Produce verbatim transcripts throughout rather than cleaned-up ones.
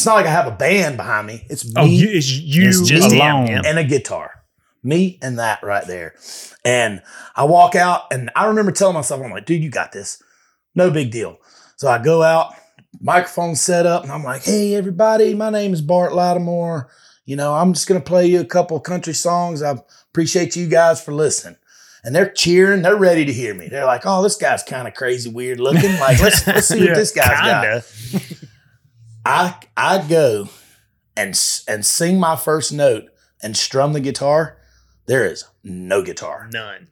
it's not like I have a band behind me. It's me. Oh, you, it's you It's just alone. him, yeah. And a guitar. Me and that right there. And I walk out and I remember telling myself, I'm like, dude, you got this. No big deal. So I go out, microphone set up, and I'm like, hey, everybody, my name is Bart Lattimore. You know, I'm just going to play you a couple of country songs. I appreciate you guys for listening. And they're cheering. They're ready to hear me. They're like, oh, this guy's kind of crazy, weird looking. Like, let's, let's see Yeah, what this guy's Kinda. got. I I go and and sing my first note and strum the guitar. There is no guitar. None.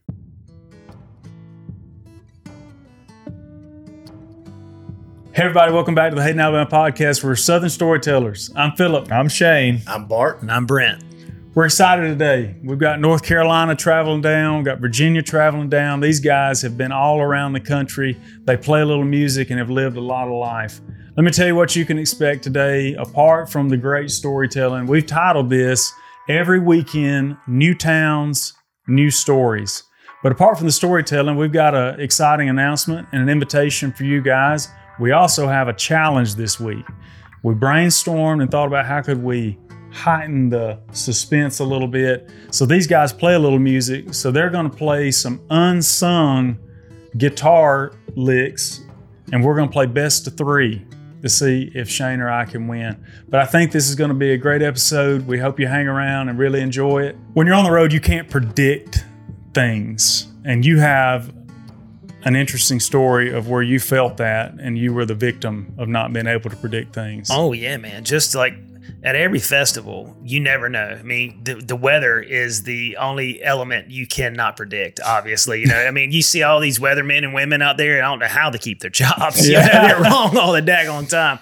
Hey, everybody, welcome back to the Hayden Alabama podcast. We're Southern Storytellers. I'm Philip. I'm Shane. I'm Bart. And I'm Brent. We're excited today. We've got North Carolina traveling down. We've got Virginia traveling down. These guys have been all around the country. They play a little music and have lived a lot of life. Let me tell you what you can expect today, apart from the great storytelling. We've titled this, Every Weekend, New Towns, New Stories. But apart from the storytelling, we've got an exciting announcement and an invitation for you guys. We also have a challenge this week. We brainstormed and thought about how could we heighten the suspense a little bit. So these guys play a little music. So they're going to play some unsung guitar licks, and we're going to play best of three to see if Shane or I can win. But I think this is going to be a great episode. We hope you hang around and really enjoy it. When you're on the road, you can't predict things, and you have an interesting story of where you felt that and you were the victim of not being able to predict things. Oh, yeah, man. Just like at every festival, you never know. I mean, the, the weather is the only element you cannot predict, obviously. You know, I mean, you see all these weathermen and women out there, and I don't know how they keep their jobs. You Yeah. know, they're wrong all the daggone time.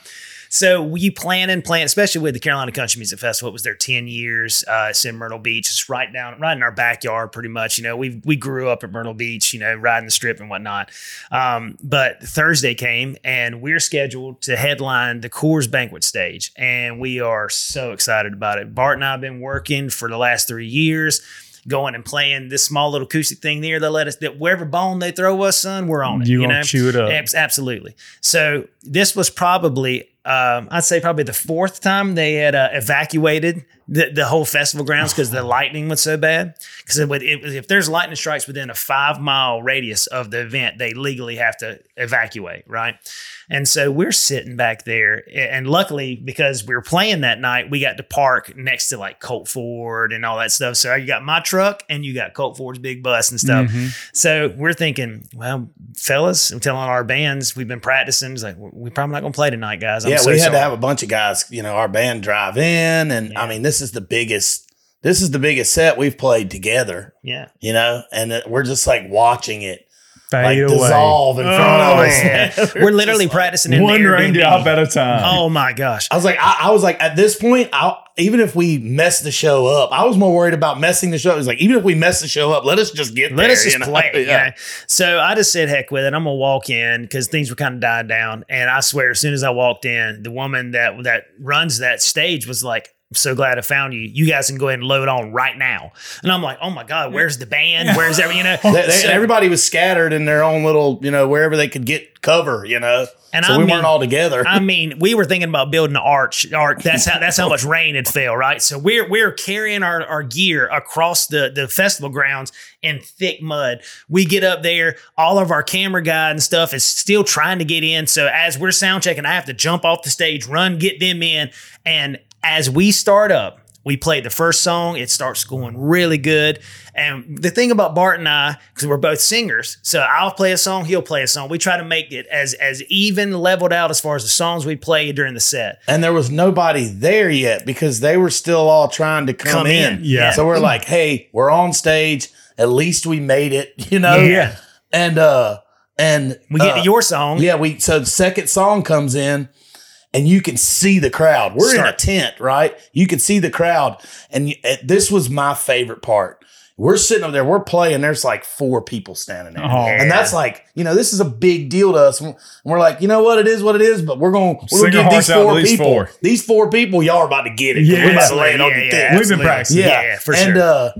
So you plan and plan, especially with the Carolina Country Music Festival. It was there ten years. Uh, it's in Myrtle Beach. It's right down, right in our backyard, pretty much. You know, we we grew up at Myrtle Beach, you know, riding the strip and whatnot. Um, but Thursday came, and we're scheduled to headline the Coors Banquet Stage, and we are so excited about it. Bart and I have been working for the last three years. Going and playing this small little acoustic thing there. They let us, that wherever bone they throw us, son, we're on it. You You gonna know, chew it up. Abs- Absolutely. So this was probably, um, I'd say probably the fourth time they had uh, evacuated the, the whole festival grounds because the lightning was so bad. Because if there's lightning strikes within a five mile radius of the event, they legally have to evacuate, right? And so we're sitting back there, and luckily, because we were playing that night, we got to park next to like Colt Ford and all that stuff. So you got my truck and you got Colt Ford's big bus and stuff. Mm-hmm. So we're thinking, well, fellas, I'm telling our bands, we've been practicing. It's like, we're probably not going to play tonight, guys. I'm yeah, so we had sorry. to have a bunch of guys, you know, our band drive in. And Yeah. I mean, this is the biggest, this is the biggest set we've played together, Yeah. you know, and it- we're just like watching it like Fade away. dissolve in front of Oh, us. man. We're literally just like, practicing in One the raindrop Airbnb. at a time. Oh my gosh. I was like, I, I was like, at this point, I, even if we mess the show up, I was more worried about messing the show. It was like, even if we mess the show up, let us just get Let there. us just you know? play. You Yeah. know? So I just said, heck with it. I'm gonna walk in because things were kind of dying down. And I swear, as soon as I walked in, the woman that that runs that stage was like, I'm so glad I found you. You guys can go ahead and load on right now. And I'm like, oh my God, where's the band? Where's every, you know? They- they- So- everybody was scattered in their own little, you know, wherever they could get cover, you know. And so I we mean- weren't all together. I mean, we were thinking about building an arch. Arc. That's how that's how much rain had fell, right? So we're we're carrying our, our gear across the, the festival grounds in thick mud. We get up there, all of our camera guy and stuff is still trying to get in. So as we're sound checking, I have to jump off the stage, run, get them in, and as we start up, we played the first song. It starts going really good. And the thing about Bart and I, because we're both singers, so I'll play a song, he'll play a song. We try to make it as as even leveled out as far as the songs we played during the set. And there was nobody there yet because they were still all trying to come, Come in. in. Yeah. So we're like, hey, we're on stage. At least we made it, you know? Yeah. And uh and We get uh, to your song. yeah, we so the second song comes in and you can see the crowd. We're in a Start. tent, right? You can see the crowd. And you, uh, this was my favorite part. We're sitting up there, we're playing, there's like four people standing there. Oh, and that's like, you know, this is a big deal to us. And we're like, you know what, it is what it is, but we're going to Sing our give these hearts out to four these people, four. these four people, y'all are about to get it. Yeah, we're about to lay it on yeah, your yeah, dick. We've been absolutely. practicing. Yeah, Yeah, for and, sure. uh,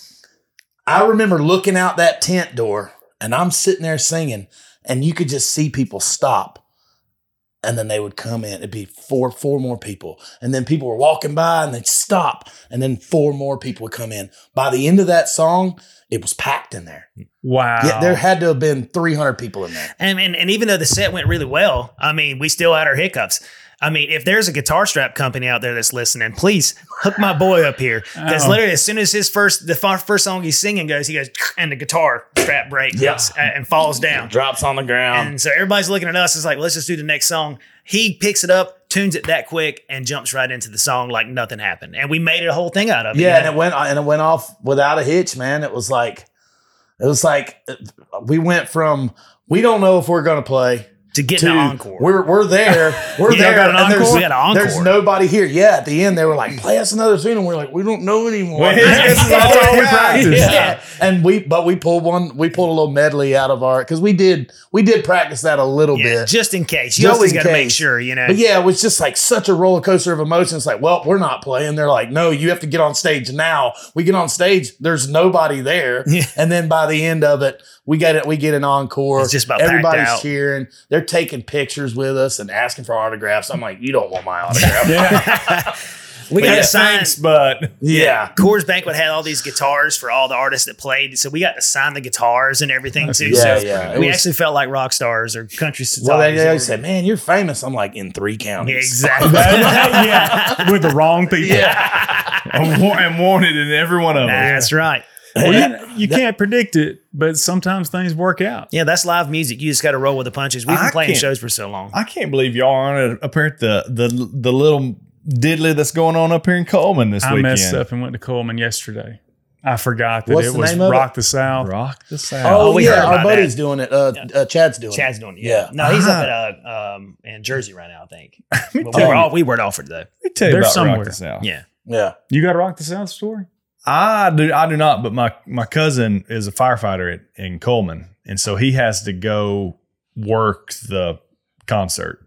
I remember looking out that tent door and I'm sitting there singing and you could just see people stop. and then they would come in. It'd be four, four more people. And then people were walking by and they'd stop. And then four more people would come in. By the end of that song, it was packed in there. Wow. Yeah, there had to have been three hundred people in there. And, and and even though the set went really well, I mean, we still had our hiccups. I mean, if there's a guitar strap company out there that's listening, please hook my boy up here. Because Oh. literally, as soon as his first the fir- first song he's singing goes, he goes, and the guitar strap breaks Yeah. and falls down. Drops on the ground. And so everybody's looking at us. It's like, let's just do the next song. He picks it up, tunes it that quick, and jumps right into the song like nothing happened. And we made it a whole thing out of it. Yeah, you and know? it went and it went off without a hitch, man. It was like it was like we went from we don't know if we're gonna play to get to an encore. we're we're there. We're You there. got an and there's- encore? We got an encore. There's nobody here. Yeah, at the end they were like, play us another tune, and we're like, we don't know anymore. Well, this is all we practice. Yeah. And we but we pulled one we pulled a little medley out of our because we did we did practice that a little Yeah, bit. just in case. You Just always in got to make case. sure, you know. But yeah, it was just like such a roller coaster of emotions. Like, well, we're not playing. They're like, no, you have to get on stage now. We get on stage, there's nobody there, Yeah. and then by the end of it, we get it. We get an encore. It's just about packed everybody's out. cheering. They're taking pictures with us and asking for autographs. I'm like, you don't want my autograph. Yeah. we got yeah, to sign. thanks, but Yeah. Coors Banquet had all these guitars for all the artists that played, so we got to sign the guitars and everything too. Yeah, so yeah. It we was- actually felt like rock stars or country stars. Well, they, they or- said, man, you're famous. I'm like, in three Yeah, counties. exactly. yeah, with the wrong people. yeah, and wa- and wanted in every one of them. that's right. Well, you, you can't predict it, but sometimes things work out. Yeah, that's live music. You just got to roll with the punches. We've been I playing can't- shows for so long. I can't believe y'all aren't up here at the the the little diddly that's going on up here in Coleman this I weekend. messed up and went to Coleman yesterday. I forgot that What's it the was name of it? Rock the South. Rock the South. Oh, Oh, we heard yeah. Our about buddy's doing it. Uh, uh, Chad's doing Chad's it. doing it. Yeah. Yeah. No, he's Ah. up at uh, um in Jersey right now, I think. But we, tell were you. all, we weren't offered though. Let me tell you They're about somewhere. Rock the South. Yeah. Yeah. You got a Rock the South story? I do. I do not. But my my cousin is a firefighter at, in Coleman, and so he has to go work the concert.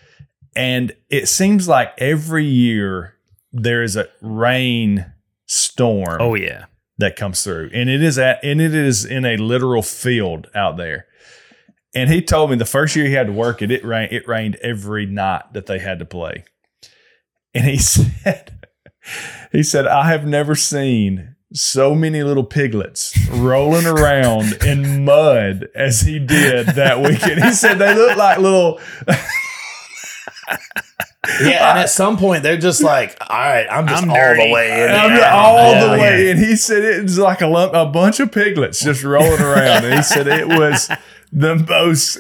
And it seems like every year there is a rain storm Oh yeah. that comes through, and it is at and it is in a literal field out there. And he told me the first year he had to work it, it rained. It rained every night that they had to play. And he said, he said, I have never seen so many little piglets rolling around in mud as he did that weekend. He said they look like little. Yeah. And at some point, they're just like, all right, I'm just I'm all dirty. the way in. I'm here." all Yeah, the yeah. way, and he said it was like a lump, a bunch of piglets just rolling around. And he said it was the most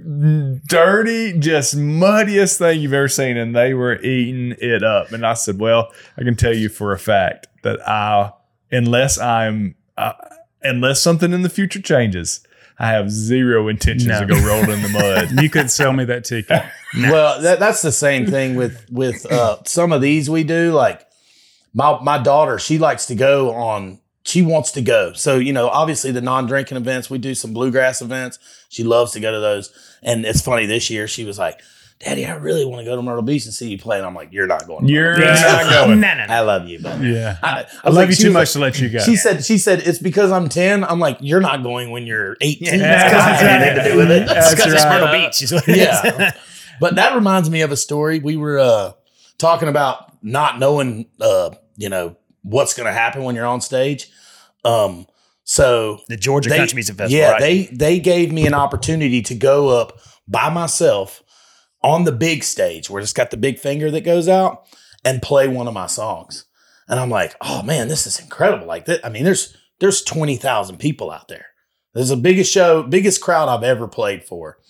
dirty, just muddiest thing you've ever seen, and they were eating it up. And I said, "Well, I can tell you for a fact that I, unless I'm, uh, unless something in the future changes, I have zero intentions No. to go roll in the mud." You could sell me that ticket. Well, that, that's the same thing with with uh, some of these we do. Like my my daughter, she likes to go on. She wants to go. So you know, obviously the non-drinking events, we do some bluegrass events. She loves to go to those. And it's funny, this year she was like, "Daddy, I really want to go to Myrtle Beach and see you play." And I'm like, "You're not going. To You're Myrtle Beach." not no, going. no, no. I love you, but Yeah. I, I, I was love like- you she too was much like- to let you go. She said, "She said it's because I'm ten." I'm like, "You're not going when you're eighteen. Yeah, That's that's got anything to do with it." That's Because it's right. Myrtle Beach. Is what it is. Yeah. But that reminds me of a story. We were uh, talking about not knowing, uh, you know, what's going to happen when you're on stage. Um, so The Georgia they, Country Music Festival. yeah, right? they they gave me an opportunity to go up by myself on the big stage where it's got the big finger that goes out and play one of my songs. And I'm like, oh man, this is incredible. Like that. I mean, there's there's twenty thousand people out there. This is the biggest show, biggest crowd I've ever played for.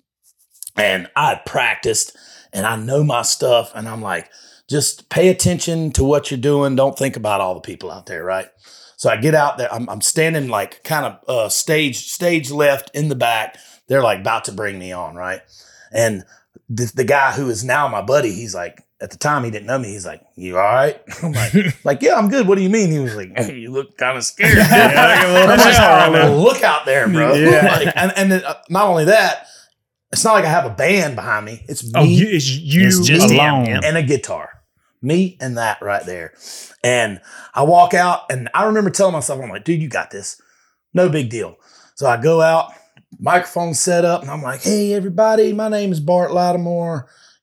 And I had practiced and I know my stuff. And I'm like, just pay attention to what you're doing. Don't think about all the people out there, right? So I get out there. I'm, I'm standing like kind of uh, stage stage left in the back. They're like about to bring me on, right? And the, the guy who is now my buddy, he's like, at the time he didn't know me. He's like, "You all right?" I'm like, like, "Yeah, I'm good. What do you mean?" He was like, "Hey, you look kind of scared." I'm like, shower right now. "Look out there, bro." Yeah. Like, and and then, uh, not only that, it's not like I have a band behind me. It's me Oh, you, it's you It's just him, alone. yeah. and a guitar. Me and that right there. And I walk out and I remember telling myself, I'm like, "Dude, you got this. No big deal." So I go out, microphone set up, and I'm like, "Hey, everybody, my name is Bart Lattimore.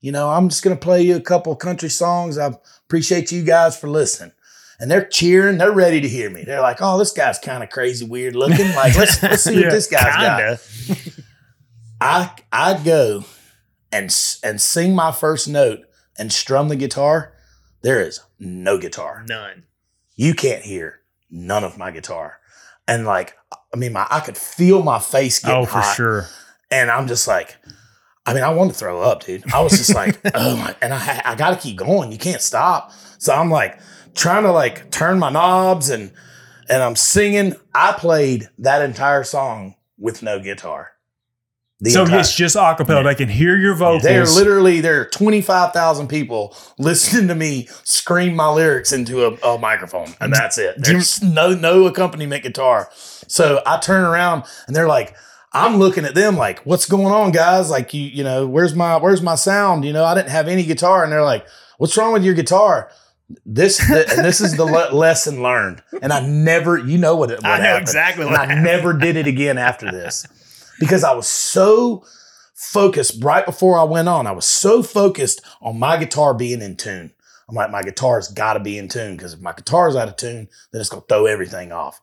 you know, I'm just going to play you a couple country songs. I appreciate you guys for listening. And they're cheering. They're ready to hear me. They're like, oh, this guy's kind of crazy, weird looking. Like, let's, let's see Yeah, what this guy's Kinda. got. I, I go and, and sing my first note and strum the guitar. There is no guitar. None. You can't hear none of my guitar. And like, I mean, my I could feel my face getting Oh, for hot. sure. And I'm just like, I mean, I wanted to throw up, dude. I was just like, oh my, and I I got to keep going. You can't stop. So I'm like trying to like turn my knobs and and I'm singing. I played that entire song with no guitar. The So entire- it's just a cappella. They can hear your vocals. They're literally, there are twenty-five thousand people listening to me scream my lyrics into a, a microphone, and that's it. There's no no accompaniment guitar. So I turn around, and they're like, I'm looking at them like, what's going on, guys? Like, you you know, where's my where's my sound? You know, I didn't have any guitar, and they're like, what's wrong with your guitar? This the, and this is the le- lesson learned, and I never, you know what it. What I know happened. exactly And what I happened. never did it again after this. Because I was so focused right before I went on. I was so focused on my guitar being in tune. I'm like, my guitar's got to be in tune because if my guitar's out of tune, then it's going to throw everything off.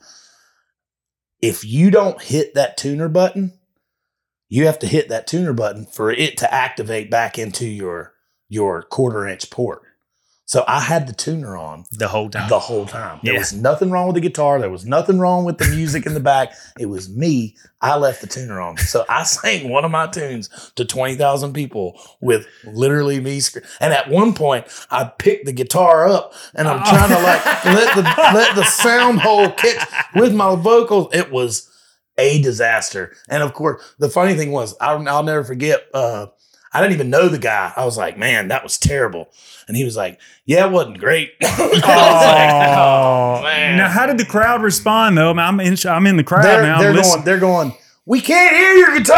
If you don't hit that tuner button, you have to hit that tuner button for it to activate back into your, your quarter inch port. So I had the tuner on The whole time. the whole time. There Yeah. was nothing wrong with the guitar. There was nothing wrong with the music in the back. It was me. I left the tuner on. So I sang one of my tunes to twenty thousand people with literally me. Sc- and at one point, I picked the guitar up and I'm trying to like let the let the sound hole catch with my vocals. It was a disaster. And of course, the funny thing was, I'll, I'll never forget. Uh, I didn't even know the guy. I was like, man, that was terrible. And he was like, yeah, it wasn't great. I was like, Oh, man. now how did the crowd respond though? I'm in. I'm in the crowd they're, now. I'm they're listening. going, they're going, we can't hear your guitar.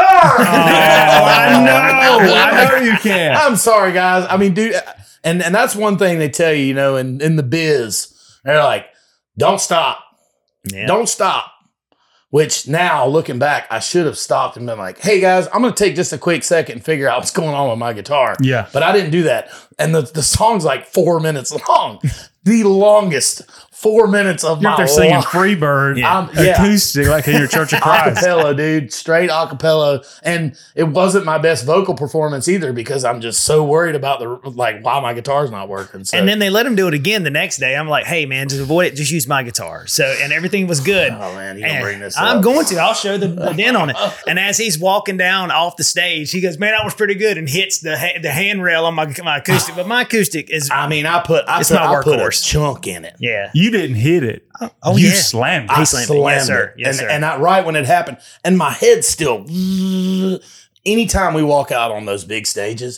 I know. I know you can. I'm sorry, guys. I mean, dude, and, and that's one thing they tell you, you know, in, in the biz, they're like, don't stop. Yeah. Don't stop. Which now, looking back, I should have stopped and been like, hey, guys, I'm going to take just a quick second and figure out what's going on with my guitar. Yeah. But I didn't do that. And the, the song's like four minutes long. The longest four minutes of You're my up there singing life. Freebird I'm- yeah. acoustic like in your Church of Christ. Acapella, dude, straight acapella, and it wasn't my best vocal performance either because I'm just so worried about the like why my guitar's not working. So, And then they let him do it again the next day. I'm like, hey, man, just avoid it. Just use my guitar. So, and everything was good. oh man, you gonna And bring this? I'm up. going to. I'll show the, the dent on it. And as he's walking down off the stage, he goes, "Man, that was pretty good," and hits the ha- the handrail on my my acoustic. But my acoustic is, I mean, I put I It's put, my I put a workhorse. chunk in it. yeah. You didn't hit it. Oh, you yeah. slammed it. I He slammed it. slammed Yes, sir. it. Yes, and, sir. and I right when it happened, and my head still. Anytime we walk out on those big stages,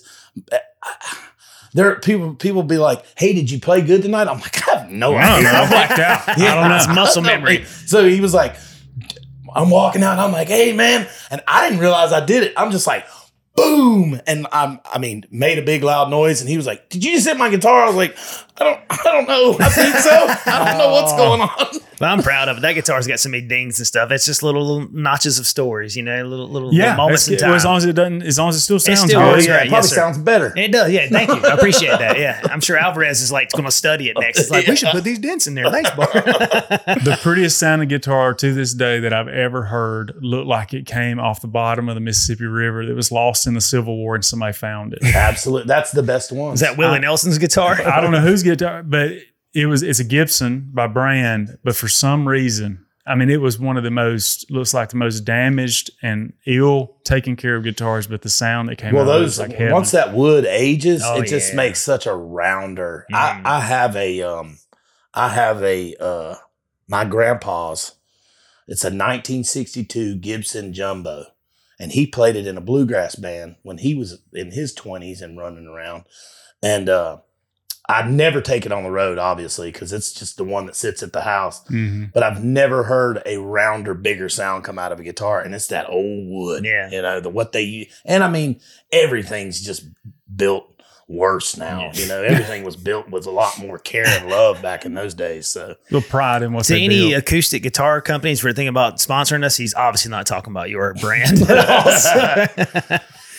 there people people be like, "Hey, did you play good tonight?" I'm like, "I have no I don't idea." know. I blacked out. I don't know. It's muscle memory. So he was like, I'm walking out and I'm like, hey man. And I didn't realize I did it. I'm just like, boom. And I'm, I mean, made a big loud noise. And he was like, did you just hit my guitar? I was like, I don't, I don't know. I think so. I don't know what's going on. But I'm proud of it. That guitar's got so many dings and stuff. It's just little, little notches of stories, you know, little little, Yeah, little moments that's in good. time. Well, as long as it doesn't, as long as it still sounds still good. is. yeah, right. it probably Yes, sir. sounds better. It does, yeah. Thank you. I appreciate that. Yeah, I'm sure Alvarez is like going to study it next. It's like we should put these dents in there. Thanks, Bart. The prettiest sounding guitar to this day that I've ever heard looked like it came off the bottom of the Mississippi River that was lost in the Civil War and somebody found it. Absolutely. That's the best one. Is that Willie Nelson's guitar? I don't know whose guitar, but it was it's a Gibson by brand, but for some reason, I mean, it was one of the most looks like the most damaged and ill taken care of guitars, but the sound that came well, out of it those was like heaven. once that wood ages, Oh, it just yeah. makes such a rounder. Mhm. I, I have a um, I have a uh, my grandpa's. It's a nineteen sixty-two Gibson Jumbo, and he played it in a bluegrass band when he was in his twenties and running around. And uh, I'd never take it on the road, obviously, because it's just the one that sits at the house. Mhm. But I've never heard a rounder, bigger sound come out of a guitar, and it's that old wood. Yeah. You know, the what they use. And I mean, everything's just built worse now. Yeah. You know, everything was built with a lot more care and love back in those days. So little pride in what To they any built. acoustic guitar companies who are thinking about sponsoring us, he's obviously not talking about your brand. But also,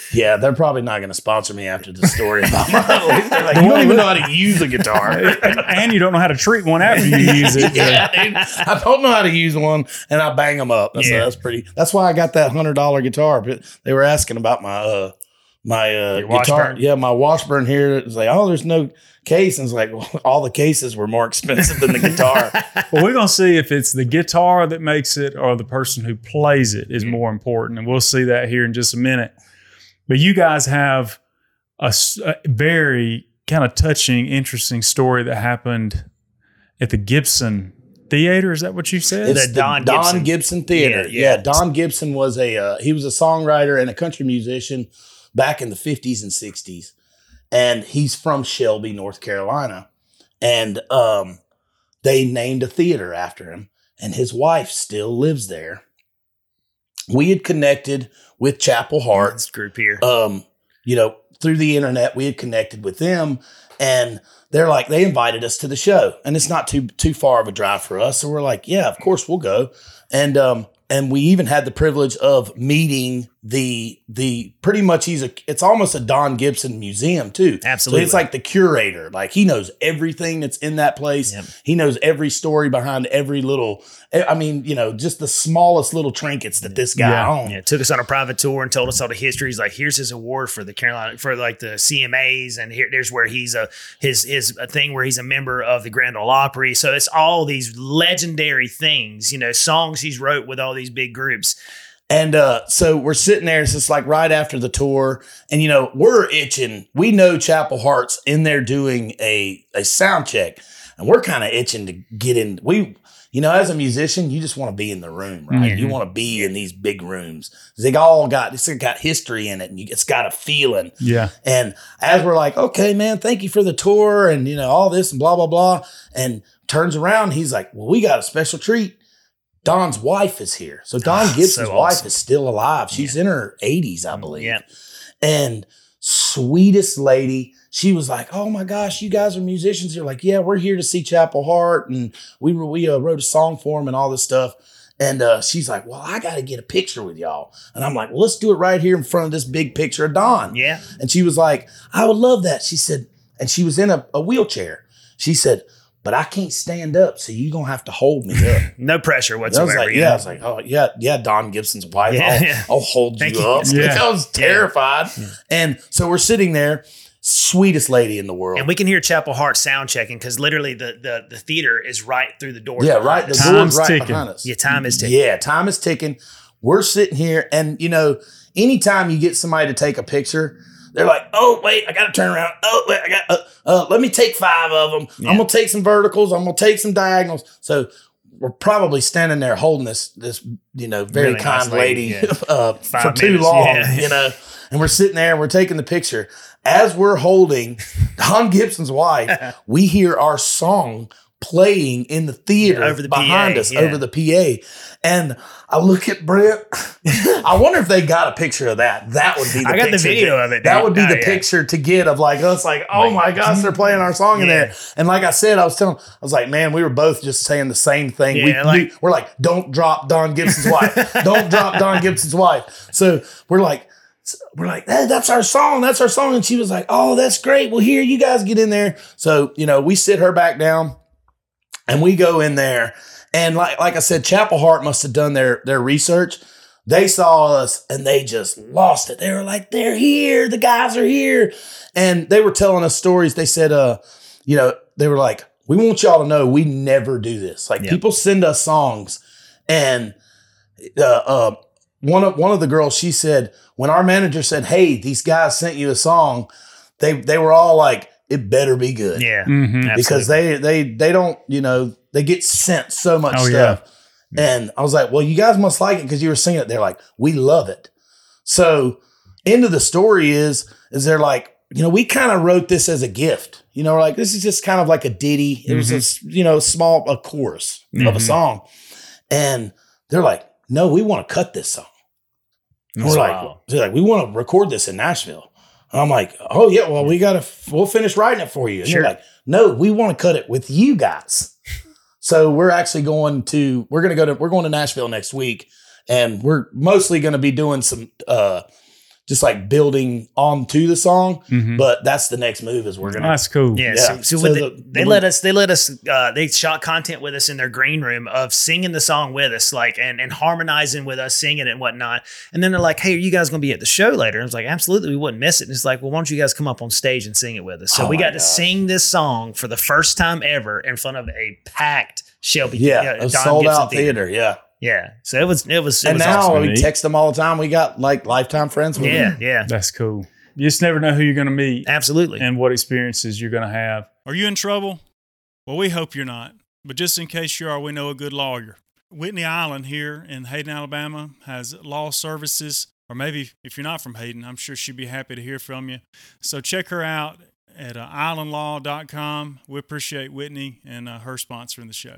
Yeah, they're probably not going to sponsor me after the story about my. They're like, you don't even know how to use a guitar. And you don't know how to treat one after you use it. Yeah, dude, I don't know how to use one, and I bang them up. That's, Yeah. that's pretty. That's why I got that hundred dollar guitar. But they were asking about my uh my uh Your guitar. Washburn? Yeah, my Washburn here. It's like, oh, there's no case, and it's like, well, all the cases were more expensive than the guitar. Well, we're going to see if it's the guitar that makes it or the person who plays it is more important. And we'll see that here in just a minute. But you guys have a, s- a very kind of touching, interesting story that happened at the Gibson Theater. Is that what you said? It's The the Don Don, Gibson. Gibson. Theater. Yeah, Yeah, yeah. Don Gibson was a uh, he was a songwriter and a country musician back in the fifties and sixties, and he's from Shelby, North Carolina, and um, they named a theater after him, and his wife still lives there. We had connected with Chapel Heart, This group here. um, you know, through the internet. We had connected with them, and they're like, they invited us to the show, and it's not too too far of a drive for us. So we're like, yeah, of course we'll go. And um, and we even had the privilege of meeting the the pretty much he's a it's almost a Don Gibson museum too. Absolutely. So it's like the curator. Like he knows everything that's in that place. Yep. He knows every story behind every little. I mean, you know, just the smallest little trinkets that this guy Yeah. owns. Yeah, took us on a private tour and told us all the history. He's like, here's his award for the Carolina for like the C M As, and here there's where he's a his his a thing where he's a member of the Grand Ole Opry. So it's all these legendary things, you know, songs he's wrote with all these big groups. And uh, so we're sitting there. It's just like right after the tour, and you know we're itching. We know Chapel Heart's in there doing a a sound check, and we're kind of itching to get in. We, you know, as a musician, you just want to be in the room, right? Mm-hmm. You want to be in these big rooms. They all got it's got history in it, and you, it's got a feeling. Yeah. And as we're like, okay, man, thank you for the tour, and you know all this and blah blah blah, and turns around, he's like, well, we got a special treat. Don's wife is here. So Don Ah, Gibson's so wife awesome. is still alive. She's in her eighties, I believe. Yeah. And sweetest lady. She was like, "Oh my gosh, you guys are musicians." You're like, "Yeah, we're here to see Chapel Heart, and we were, we uh, wrote a song for him and all this stuff." And uh, she's like, "Well, I got to get a picture with y'all." And I'm like, "Well, let's do it right here in front of this big picture of Don." Yeah. And she was like, "I would love that." She said, and she was in a, a wheelchair. She said, "But I can't stand up, so you're gonna have to hold me up." No pressure I whatsoever. was like, you yeah, I know? was like, oh yeah, yeah, Don Gibson's wife. Yeah, I'll, yeah. I'll hold Thank you you. up. Yeah. I was terrified. And so we're sitting there, sweetest lady in the world. And we can hear Chapel Heart sound checking because literally the, the the theater is right through the door. yeah, behind right. The us. door's Time's right ticking. behind us. Yeah, time is ticking. Yeah, time is ticking. We're sitting here, and you know, anytime you get somebody to take a picture, they're like, "Oh wait, I got to turn around. Oh wait, I got. Uh, uh, let me take five of them. Yeah. I'm gonna take some verticals. I'm gonna take some diagonals." So we're probably standing there holding this this you know very Really kind nice lady, lady, yeah. uh, for Five too minutes, long, yeah. you know. And we're sitting there and we're taking the picture. As we're holding Don Gibson's wife, we hear our song playing in the theater Yeah, over the behind P A, us, yeah. over the P A. And I look at Brent. I wonder if they got a picture of that. That would be the I got the picture video to- of it, That dude. would be Oh, the yeah. picture to get of like us, like, oh my gosh, they're playing our song in Yeah. there. And like I said, I was telling, I was like, man, we were both just saying the same thing. we, Yeah, like- we, we're like, don't drop Don Gibson's wife. Don't drop Don Gibson's wife. So we're like, we're like, hey, that's our song. That's our song. And she was like, oh, that's great. Well, here, you guys get in there. So, you know, we sit her back down and we go in there. And like, like I said, Chapel Heart must have done their, their research. They saw us and they just lost it. They were like, they're here. The guys are here. And they were telling us stories. They said, uh, you know, they were like, we want y'all to know we never do this. Like Yep. people send us songs and uh, uh, one of one of the girls, she said, when our manager said, hey, these guys sent you a song, they they were all like, it better be good. Yeah. Mhm. Because they they they don't, you know, they get sent so much Oh, stuff. And I was like, well, you guys must like it because you were singing it. They're like, we love it. So end of the story is, is they're like, you know, we kind of wrote this as a gift. You know, we're like, this is just kind of like a ditty. It was a, s- you know, small, a chorus of a song. And they're like, no, we want to cut this song. And we're like, Wow. they're like, we want to record this in Nashville. And I'm like, oh yeah, well, we got to, we'll finish writing it for you. And Sure. they're like, no, we want to cut it with you guys. So we're actually going to, we're going to go to, we're going to Nashville next week. And we're mostly going to be doing some, uh, just like building on to the song. Mhm. But that's the next move is we're gonna. That's cool. Yeah, Yeah. so, so, So with the- the, they the- let us, they let us, uh, they shot content with us in their green room of singing the song with us, like and and harmonizing with us, singing it and whatnot. And then they're like, "Hey, are you guys going to be at the show later?" And I was like, "Absolutely, we wouldn't miss it." And it's like, "Well, why don't you guys come up on stage and sing it with us?" So Oh we my got to gosh. sing this song for the first time ever in front of a packed Shelby, Yeah, uh, a Don sold Gibson out theater. Yeah, Yeah, so it was, it was, it and was now awesome. we Neat. text them all the time. We got like lifetime friends with Yeah, them. yeah, That's cool. You just never know who you're going to meet absolutely. and what experiences you're going to have. Are you in trouble? Well, we hope you're not. But just in case you are, we know a good lawyer. Whitney Island here in Hayden, Alabama has law services, or maybe if you're not from Hayden, I'm sure she'd be happy to hear from you. So check her out at uh, island law dot com. We appreciate Whitney and uh, her sponsoring the show.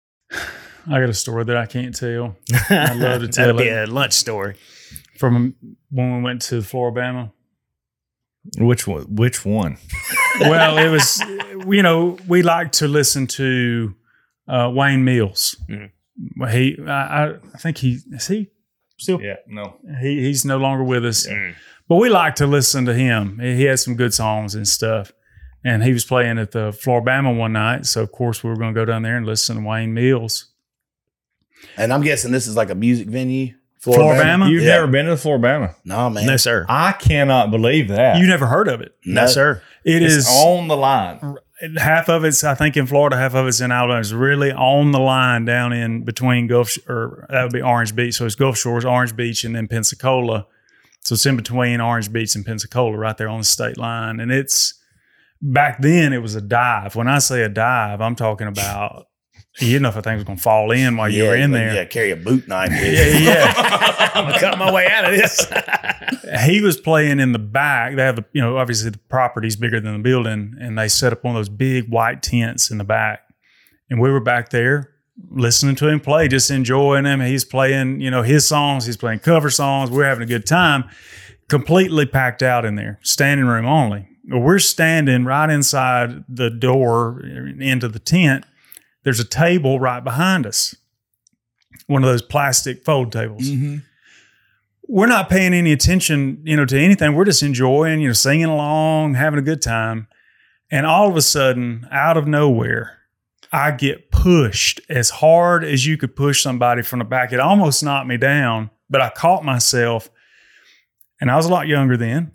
I got a story that I can't tell. I'd love to tell That'd be it. a lunch story. From when we went to Floribama. Which one? Which one? Well, it was, you know, we like to listen to uh, Wayne Mills. Mhm. Well, He, I, I- I think he, is he still, Yeah, no. he, he's no longer with us. Mm. But we like to listen to him. He he had some good songs and stuff. And he was playing at the Floribama one night. So, of course, we were going to go down there and listen to Wayne Mills. And I'm guessing this is like a music venue. Floribama? You've Yeah. never been to Floribama? No, man. No, sir. I cannot believe that. You never heard of it. No, sir. It it's is on the line. half of it's, I think, in Florida, half of it's in Alabama. It's really on the line down in between Gulf, Sh- or that would be Orange Beach. So it's Gulf Shores, Orange Beach, and then Pensacola. So it's in between Orange Beach and Pensacola, right there on the state line. And it's, back then, it was a dive. When I say a dive, I'm talking about, you didn't know if a thing was going to fall in while you Yeah, were in but there. Yeah, carry a boot knife. Yeah, yeah. I'm gonna cut my way out of this. He was playing in the back. They have, the, you know, obviously the property's bigger than the building, and they set up one of those big white tents in the back. And we were back there listening to him play, just enjoying him. He's playing, you know, his songs. He's playing cover songs. We're having a good time. Completely packed out in there, standing room only. We're standing right inside the door into the tent. There's a table right behind us, one of those plastic fold tables. Mm-hmm. We're not paying any attention, you know, to anything. We're just enjoying, you know, singing along, having a good time. And all of a sudden, out of nowhere, I get pushed as hard as you could push somebody from the back. It almost knocked me down, but I caught myself. And I was a lot younger then.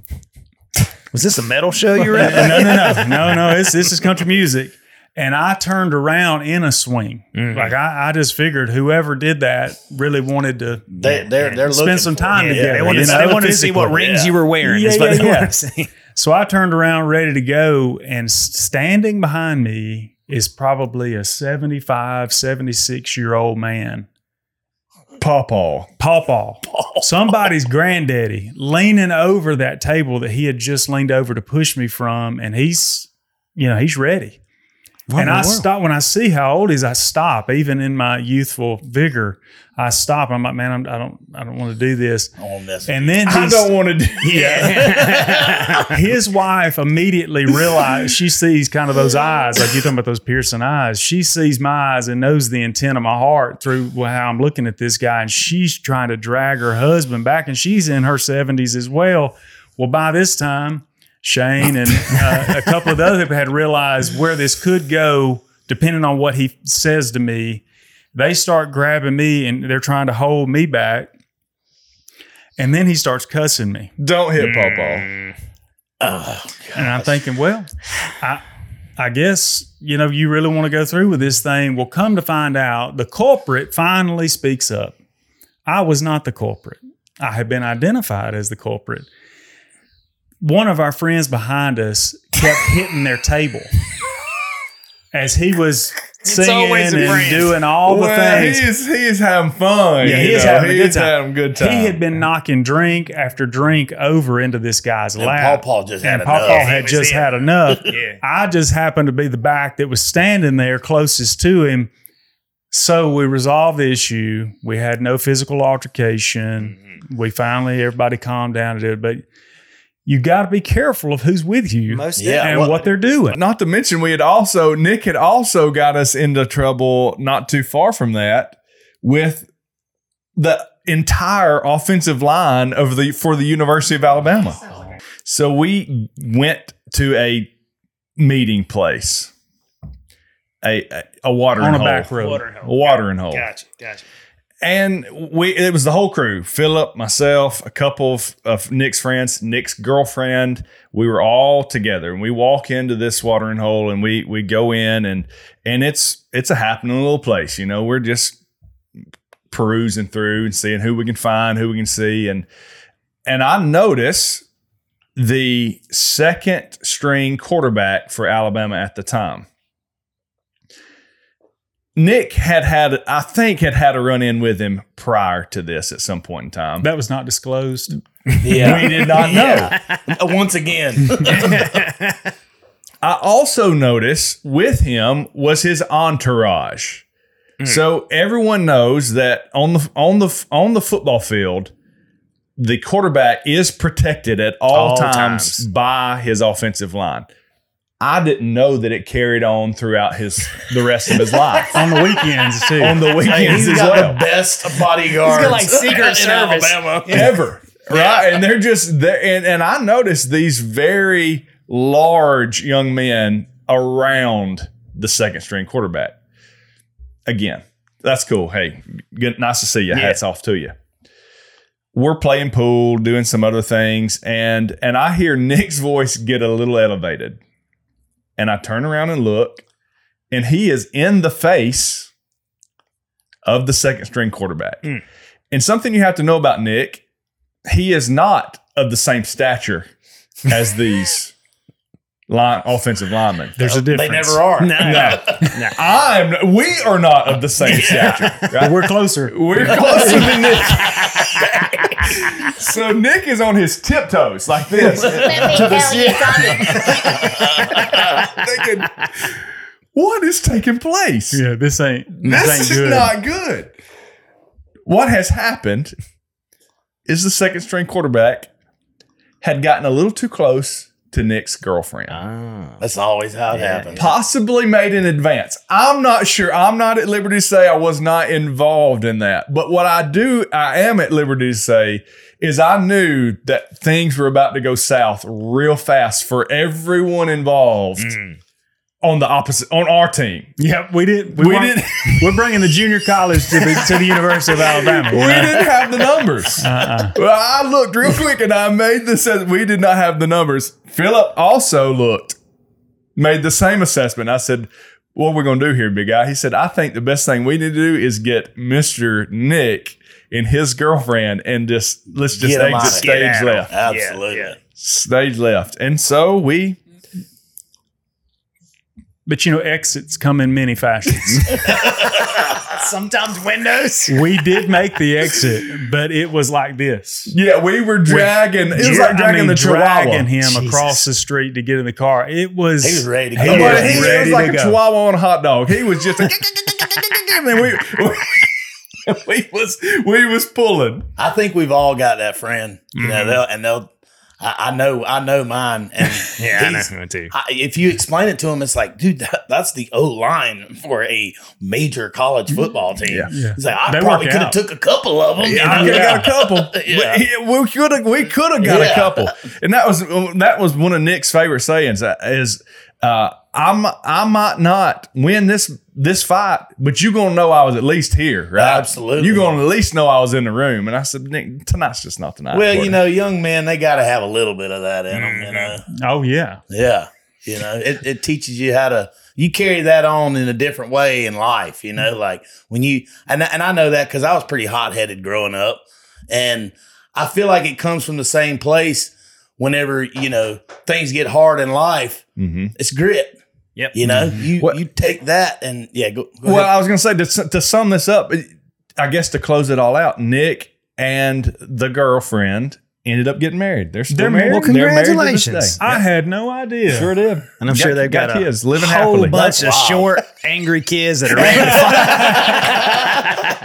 Was this a metal show you were no, at? no, no, no, no. It's, this is country music. And I turned around in a swing. Mhm. Like I, I just figured whoever did that really wanted to They, they're they're spend looking some for time it. together. They wanted, you know, they wanted to see what physically. rings Yeah. you were wearing. Yeah, is what yeah, they yeah. wanted to see. So I turned around ready to go, and s- standing behind me is probably a seventy-five, seventy-six year old man. Pawpaw. Pawpaw. Somebody's granddaddy leaning over that table that he had just leaned over to push me from, and he's, you know, he's ready. And I stop when I see how old he is. I stop, even in my youthful vigor. I stop. I'm like, man, I'm, I don't, I don't want to do this. I won't mess with And then I he's- don't want to do Yeah. his wife immediately realized, she sees kind of those eyes, like you're talking about those piercing eyes. She sees my eyes and knows the intent of my heart through how I'm looking at this guy. And she's trying to drag her husband back, and she's in her seventies as well. Well, by this time, Shane and uh, a couple of the other people had realized where this could go, depending on what he says to me. They start grabbing me, and they're trying to hold me back. And then he starts cussing me. Don't hit Pawpaw. Oh, And I'm thinking, well, I I guess, you know, you really want to go through with this thing. Well, come to find out, the culprit finally speaks up. I was not the culprit. I had been identified as the culprit. One of our friends behind us kept hitting their table as he was singing always a and friend. doing all the Well, things. He is, he is having fun. Yeah, you he is know. having a He good is time. having a good time. He had been knocking drink after drink over into this guy's and lap. Paw Paw just had and enough. Pawpaw had was just in. had enough. Yeah. I just happened to be the back that was standing there closest to him. So we resolved the issue. We had no physical altercation. Mm-hmm. We finally, everybody calmed down and did it. But you got to be careful of who's with you Most Yeah, and well- what they're doing. Not to mention, we had also, Nick had also got us into trouble not too far from that with the entire offensive line of the for the University of Alabama. So we went to a meeting place, a a, a watering On a hole, back road. Watering hole. a watering hole. Gotcha, gotcha. And we it was the whole crew. Philip, myself, a couple of, of Nick's friends, Nick's girlfriend. We were all together. And we walk into this watering hole and we we go in and and it's it's a happening little place. You know, we're just perusing through and seeing who we can find, who we can see. And and I notice the second string quarterback for Alabama at the time. Nick had had, I think, had had a run in with him prior to this at some point in time. That was not disclosed. Yeah. We did not know. Yeah. Once again. I also noticed with him was his entourage. Mm. So everyone knows that on the on the on the football field, the quarterback is protected at all, All times, times. by his offensive line. I didn't know that it carried on throughout his the rest of his life. On the weekends, too. On the weekends He's as got well. the best bodyguards. He's got, like, Secret in Service. Alabama. Ever. Right. And they're just there. And, and I noticed these very large young men around the second string quarterback. Again, that's cool. Hey, good, nice to see you. Hats off to you. We're playing pool, doing some other things, and and I hear Nick's voice get a little elevated. And I turn around and look, and he is in the face of the second string quarterback. Mm. And something you have to know about Nick, he is not of the same stature as these line offensive linemen. There's a difference. They never are. No, No. no. I'm we are not of the same stature. But Right? we're closer. We're closer than Nick. So Nick is on his tiptoes like this. Let me tell you something. Thinking, what is taking place? Yeah, this ain't, this, This ain't is good. not good. What has happened is the second string quarterback had gotten a little too close to Nick's girlfriend. That's always how it happens. Possibly made in advance. I'm not sure. I'm not at liberty to say I was not involved in that. But what I do, I am at liberty to say is I knew that things were about to go south real fast for everyone involved on the opposite, on our team. Yep, we did. We weren't- didn't- We're bringing the junior college to the to the University of Alabama. We didn't have the numbers. Uh-uh. Well, I looked real quick and I made this as we did not have the numbers. Philip also looked, made the same assessment. I said, what are we going to do here, big guy? He said, I think the best thing we need to do is get Mister Nick and his girlfriend and just, let's just Get 'em out exit of here. stage left. Absolutely. Yeah, yeah. Stage left. And so we, But you know, exits come in many fashions. Sometimes windows. We did make the exit, but it was like this. yeah, we were dragging, it was like I dragging mean, the Chihuahua. dragging him Jesus. across the street to get in the car. It was. He was ready to he go. was But he, it ready was like to a go. Chihuahua on a hot dog. He was just like, and then we, we, we was we was pulling. I think we've all got that friend. You Mm-hmm. know, they'll, and they'll. I, I know. I know mine. And Yeah, I he's- know too. I, if you explain it to him, it's like, dude, that, that's the O line for a major college football team. Yeah. Yeah. He's like, I They probably work could have out. took a couple of them. you I know? could have got a couple. Yeah. We- We could have. We could have got Yeah. a couple. And that was that was one of Nick's favorite sayings. uh, Is uh, I'm I might not win this this fight, but you gonna know I was at least here, right? Absolutely. You gonna at least know I was in the room. And I said, Nick, tonight's just not the night. Well, for you it." know, young men, they got to have a little bit of that in them. You know. Oh yeah. Yeah. You know, it, it teaches you how to, you carry that on in a different way in life, you know, like when you, and, and I know that because I was pretty hot headed growing up. And I feel like it comes from the same place whenever, you know, things get hard in life. Mhm. It's grit. Yep. You know, you, What- you take that and yeah, go, go Well, ahead. I was going to say to, su- to sum this up, I guess to close it all out, Nick and the girlfriend ended up getting married. They're still They're married. married. Well, They're married to this congratulations. day. I had no idea. Sure did. And I'm sure they've got, a kids living whole happily. bunch That's of wild. short, angry kids that are ready to fight.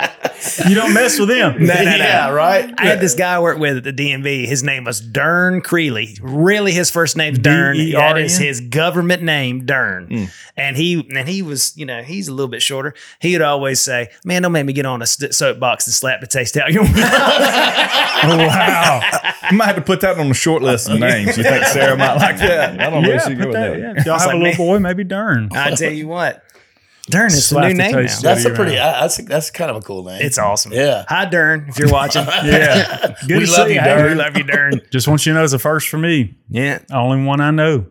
You don't mess with them. No, no, no. Yeah, right. I had this guy I worked with at the D M V. His name was Dern Creeley. Really, his first name's Dern. D E R N? That is his government name, Dern. Mm. And he and he was, you know, he's a little bit shorter. He would always say, "Man, don't make me get on a st- soapbox and slap the taste out your mouth." Oh, wow. I might have to put that on the short list of names. You think Sarah might like that? I don't know if Yeah, she can go put with that, that. yeah. If y'all I was have like, a little man. boy, maybe Dern. I tell you what, Dern is the Slap new the name now. taste. That's a You're pretty. right. Uh, that's a, that's kind of a cool name. It's awesome. Yeah. Hi, Dern, if you're watching. Yeah. Good We to love see you, Hey, Dern. We love you, Dern. Just want you to know it's a first for me. Yeah, Only one I know.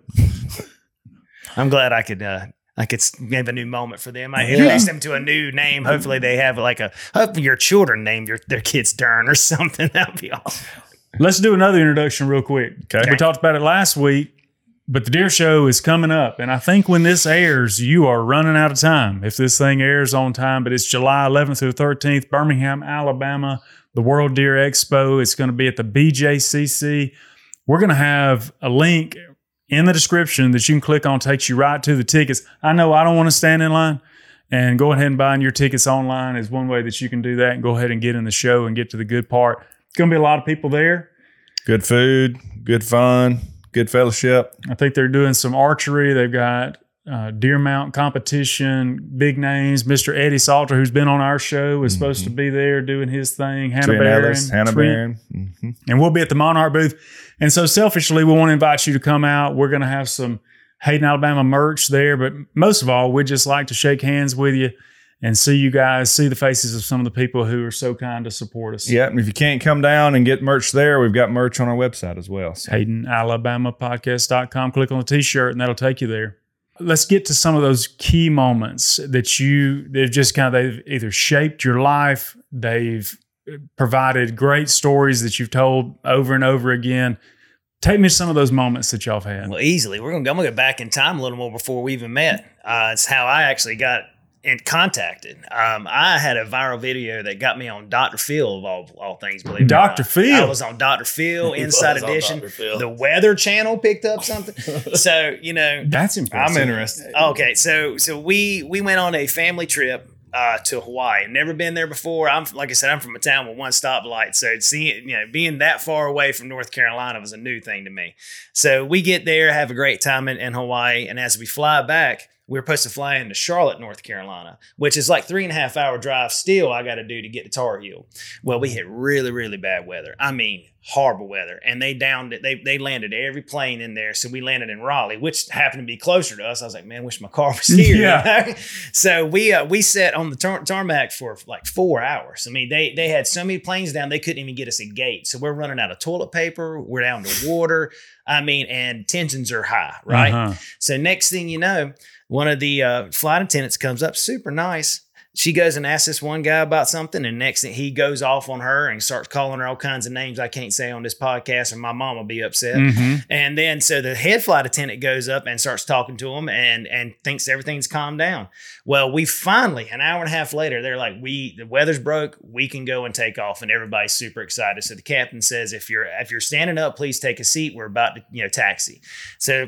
I'm glad I could. Uh, I could s- give a new moment for them. I Yeah. introduced them to a new name. Hopefully, they have like a. Hopefully, your children name your their kids Dern or something. That'd be awesome. Let's do another introduction real quick. Okay. We talked about it last week, but the Deer Show is coming up. And I think when this airs, you are running out of time. If this thing airs on time, but it's July eleventh through thirteenth, Birmingham, Alabama, the World Deer Expo. It's going to be at the B J C C. We're going to have a link in the description that you can click on, takes you right to the tickets. I know I don't want to stand in line, and go ahead and buying your tickets online is one way that you can do that and go ahead and get in the show and get to the good part. It's going to be a lot of people there. Good food, good fun, good fellowship. I think they're doing some archery. They've got uh, deer mount competition, big names. Mister Eddie Salter, who's been on our show, is supposed to be there doing his thing. Hannah Trent Barron. Ellis, Hannah Trent. Barron. Mm-hmm. And we'll be at the Monarch booth. And so selfishly, we want to invite you to come out. We're going to have some Hayden, Alabama merch there. But most of all, we'd just like to shake hands with you and see you guys, see the faces of some of the people who are so kind to support us. Yeah, and if you can't come down and get merch there, we've got merch on our website as well. So. Hayden Alabama Podcast dot com. Click on the t-shirt and that'll take you there. Let's get to some of those key moments that you, they've just kind of, they've either shaped your life, they've provided great stories that you've told over and over again. Take me to some of those moments that y'all have had. Well, easily. We're gonna. I'm gonna go back in time a little more before we even met. Uh, it's how I actually got in contacted. Um, I had a viral video that got me on Doctor Phil of all, all things. Believe it or Doctor not. Phil? I was on Doctor Phil He Inside was on Edition. Doctor Phil. The Weather Channel picked up something. So you know, That's impressive. I'm interested. okay. So so we we went on a family trip. Uh, to Hawaii. Never been there before. I'm like I said, I'm from a town with one stoplight, so seeing you know being that far away from North Carolina was a new thing to me. So we get there, have a great time in, in Hawaii, and as we fly back, we're supposed to fly into Charlotte, North Carolina, which is like three and a half hour drive. Still, I got to do to get to Tar Heel. Well, we hit really really bad weather. I mean, horrible weather, and they downed it. They they landed every plane in there, so we landed in Raleigh, which happened to be closer to us. I was like, man, wish my car was here. Yeah. You know? So we uh, we sat on the tar- tarmac for like four hours. I mean, they they had so many planes down, they couldn't even get us a gate. So we're running out of toilet paper. We're down to water. I mean, and tensions are high, right? Uh-huh. So next thing you know, one of the uh, flight attendants comes up, super nice. She goes and asks this one guy about something, and next thing he goes off on her and starts calling her all kinds of names I can't say on this podcast, or my mom will be upset. Mhm. And then so the head flight attendant goes up and starts talking to him and and thinks everything's calmed down. Well, we finally, an hour and a half later, they're like, we the weather's broke, we can go and take off, and everybody's super excited. So the captain says, if you're if you're standing up, please take a seat. We're about to, you know, taxi. So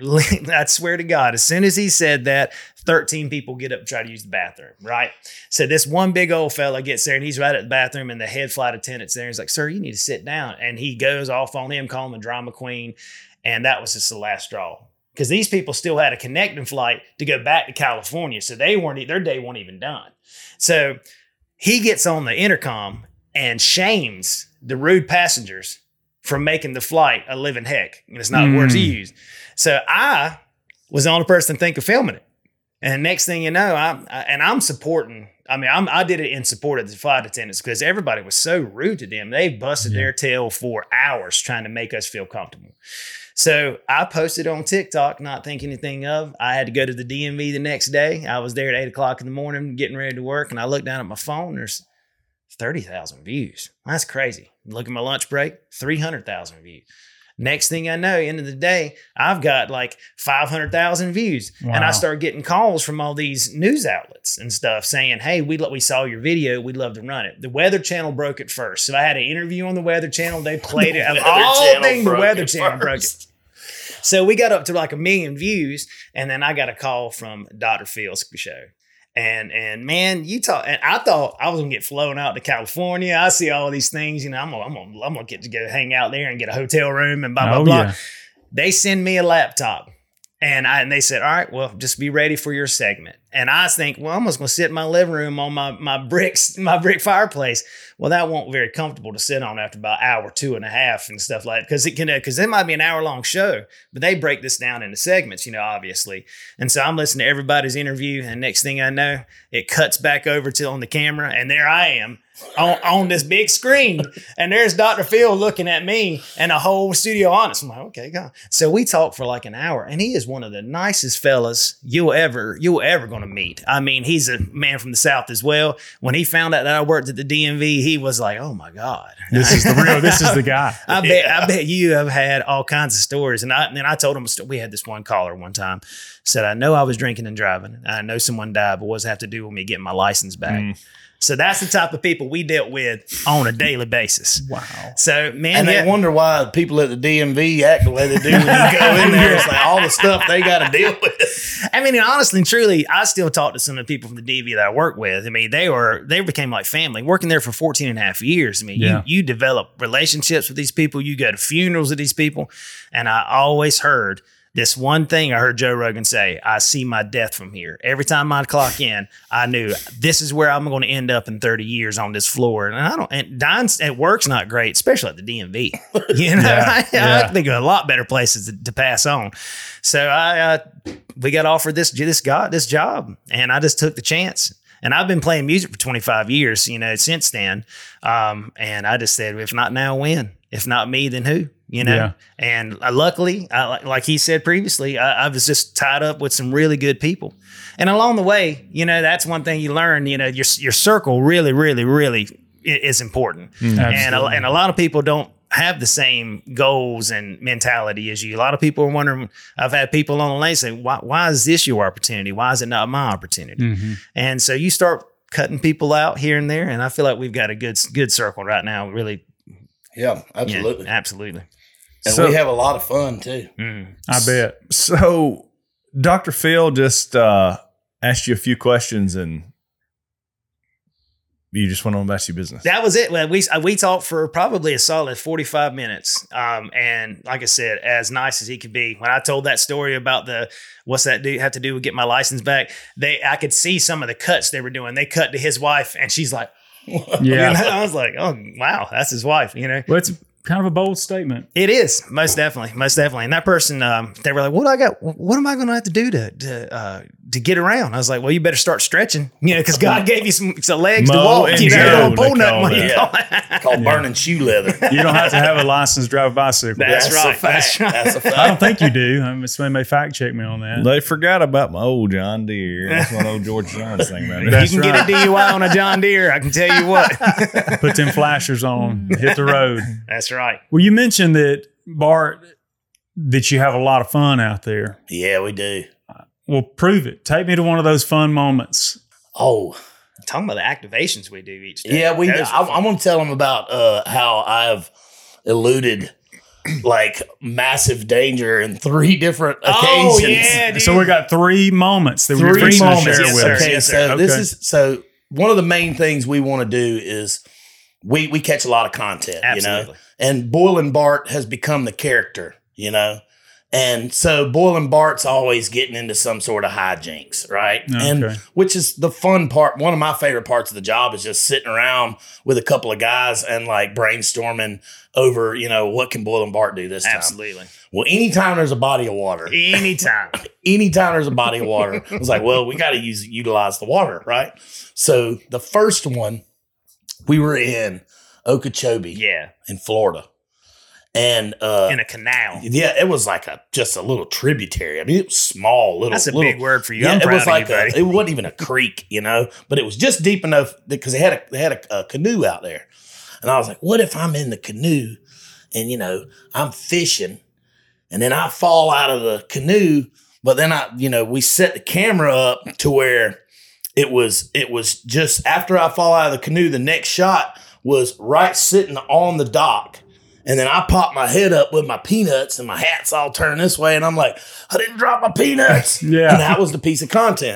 I swear to God, as soon as he said that, thirteen people get up and try to use the bathroom, right? So this one big old fella gets there and he's right at the bathroom, and the head flight attendant's there. He's like, sir, you need to sit down. And he goes off on him, calling him a drama queen. And that was just the last straw. Because these people still had a connecting flight to go back to California. So they weren't, their day wasn't even done. So he gets on the intercom and shames the rude passengers from making the flight a living heck. And it's not Mm. words he used. So I was the only person to think of filming it. And next thing you know, I'm I, and I'm supporting. I mean, I'm, I did it in support of the flight attendants because everybody was so rude to them. They busted Yeah. their tail for hours trying to make us feel comfortable. So I posted on TikTok, not thinking anything of. I had to go to the D M V the next day. I was there at eight o'clock in the morning, getting ready to work, and I looked down at my phone. There's thirty thousand views. That's crazy. Look at my lunch break, three hundred thousand views. Next thing I know, end of the day, I've got like five hundred thousand views. Wow. And I start getting calls from all these news outlets and stuff saying, hey, we we saw your video. We'd love to run it. The Weather Channel broke it first. So I had an interview on the Weather Channel. They played it. Of Weather all Channel things, the broke Weather it Channel broke it. first. So we got up to like a million views. And then I got a call from Doctor Phil's show. And and man, you talk. And I thought I was gonna get flown out to California. I see all these things. You know, I'm gonna I'm gonna, I'm gonna get to go hang out there and get a hotel room and blah blah Oh, blah. yeah. They send me a laptop. And I and they said, all right, well, just be ready for your segment. And I think, well, I'm just gonna sit in my living room on my my bricks, my brick fireplace. Well, that won't be very comfortable to sit on after about hour, two and a half and stuff like that. Because it can because it might be an hour long show, but they break this down into segments, you know, obviously. And so I'm listening to everybody's interview, and next thing I know, it cuts back over to on the camera, and there I am. On, on this big screen, and there's Doctor Phil looking at me and a whole studio audience. I'm like, okay, go. So we talked for like an hour, and he is one of the nicest fellas you'll ever you'll ever gonna meet. I mean, he's a man from the South as well. When he found out that I worked at the D M V, he was like, oh my God, This is the real. This is the guy. I bet I bet you have had all kinds of stories. And I and then I told him a sto- we had this one caller one time said, I know I was drinking and driving. I know someone died, but what does it have to do with me getting my license back? Mm. So that's the type of people we dealt with on a daily basis. Wow. So man, And yeah, they wonder why the people at the D M V act the way they do when you go in there. It's like all the stuff they got to deal with. I mean, and honestly and truly, I still talk to some of the people from the D M V that I work with. I mean, they were they became like family. Working there for fourteen and a half years. I mean, Yeah. you you develop relationships with these people. You go to funerals of these people. And I always heard this one thing I heard Joe Rogan say, I see my death from here. Every time I'd clock in, I knew this is where I'm going to end up in thirty years on this floor. And I don't, and dying at work's not great, especially at the D M V. You know, Yeah, I, yeah. I think of a lot better places to, to pass on. So I, uh, we got offered this, this God, this job, and I just took the chance. And I've been playing music for twenty-five years, you know, since then. Um, and I just said, if not now, when? If not me, then who? You know? Yeah. And uh, luckily, I, like- like he said previously, I, I was just tied up with some really good people. And along the way, you know, that's one thing you learn, you know, your, your circle really, really, really i- is important. And a, Absolutely. and a lot of people don't have the same goals and mentality as you. A lot of people are wondering, I've had people on the lane say, why, why is this your opportunity? Why is it not my opportunity? Mhm. And so you start cutting people out here and there. And I feel like we've got a good, good circle right now. Really. Yeah, Yeah, absolutely. absolutely. And So- we have a lot of fun too. Mm. I bet. So, Doctor Phil just uh, asked you a few questions, and you just went on about your business. That was it. Well, we we talked for probably a solid forty-five minutes. Um, and like I said, as nice as he could be, when I told that story about the what's that do have to do with get my license back, they I could see some of the cuts they were doing. They cut to his wife, and she's like, Yeah. you know, I was like, oh wow, that's his wife. You know, Well, it's kind of a bold statement. it is most definitely, most definitely. And that person, um, they were like, "What do I got? What am I going to have to do to to uh, to get around?" I was like, "Well, you better start stretching, you know, because God gave you some, some legs to Mo walk. and You know, Joe, don't pull they nothing call when you that. go." Called burning shoe leather. You don't have to have a license to drive a bicycle. That's right, a fact. that's right. That's a fact. I don't think you do. I mean, somebody may fact check me on that. They forgot about my old John Deere. That's what old George Jones thing about it. That's You can right. get a D U I on a John Deere. I can tell you what. Put them flashers on, hit the road. That's right. Well, you mentioned that, Bart, that you have a lot of fun out there. Yeah, we do. Well, prove it. Take me to one of those fun moments. Oh, Talking about the activations we do each day. yeah. We. Those I, are fun. I'm going to tell them about uh, how I've eluded like massive danger in three different Oh, occasions. yeah, dude. So we got three moments that we're Three fixing to moments. share Yes, with sir. us. Okay, Yes, so this Okay. is so one of the main things we want to do is we we catch a lot of content, you know, Absolutely. and Boyle and Bart has become the character, you know, and so Boyle and Bart's always getting into some sort of hijinks, right? Okay. And which is the fun part. One of my favorite parts of the job is just sitting around with a couple of guys and like brainstorming over, you know, what can Boyle and Bart do this time? Absolutely. Well, anytime there's a body of water, Anytime. anytime there's a body of water, I was like, well, we got to use utilize the water, right? So the first one, we were in Okeechobee Yeah. in Florida. And uh, In a canal. yeah, it was like a just a little tributary. I mean, it was small, little. That's a little, big word for you. Yeah, I'm it proud was of like you, a, buddy. it wasn't even a creek, you know, but it was just deep enough because they had a they had a, a canoe out there, and I was like, what if I'm in the canoe, and you know I'm fishing, and then I fall out of the canoe, but then I you know we set the camera up to where it was it was just after I fall out of the canoe, the next shot was right sitting on the dock. And then I pop my head up with my peanuts and my hat's all turned this way. And I'm like, I didn't drop my peanuts. Yeah. And that was the piece of content.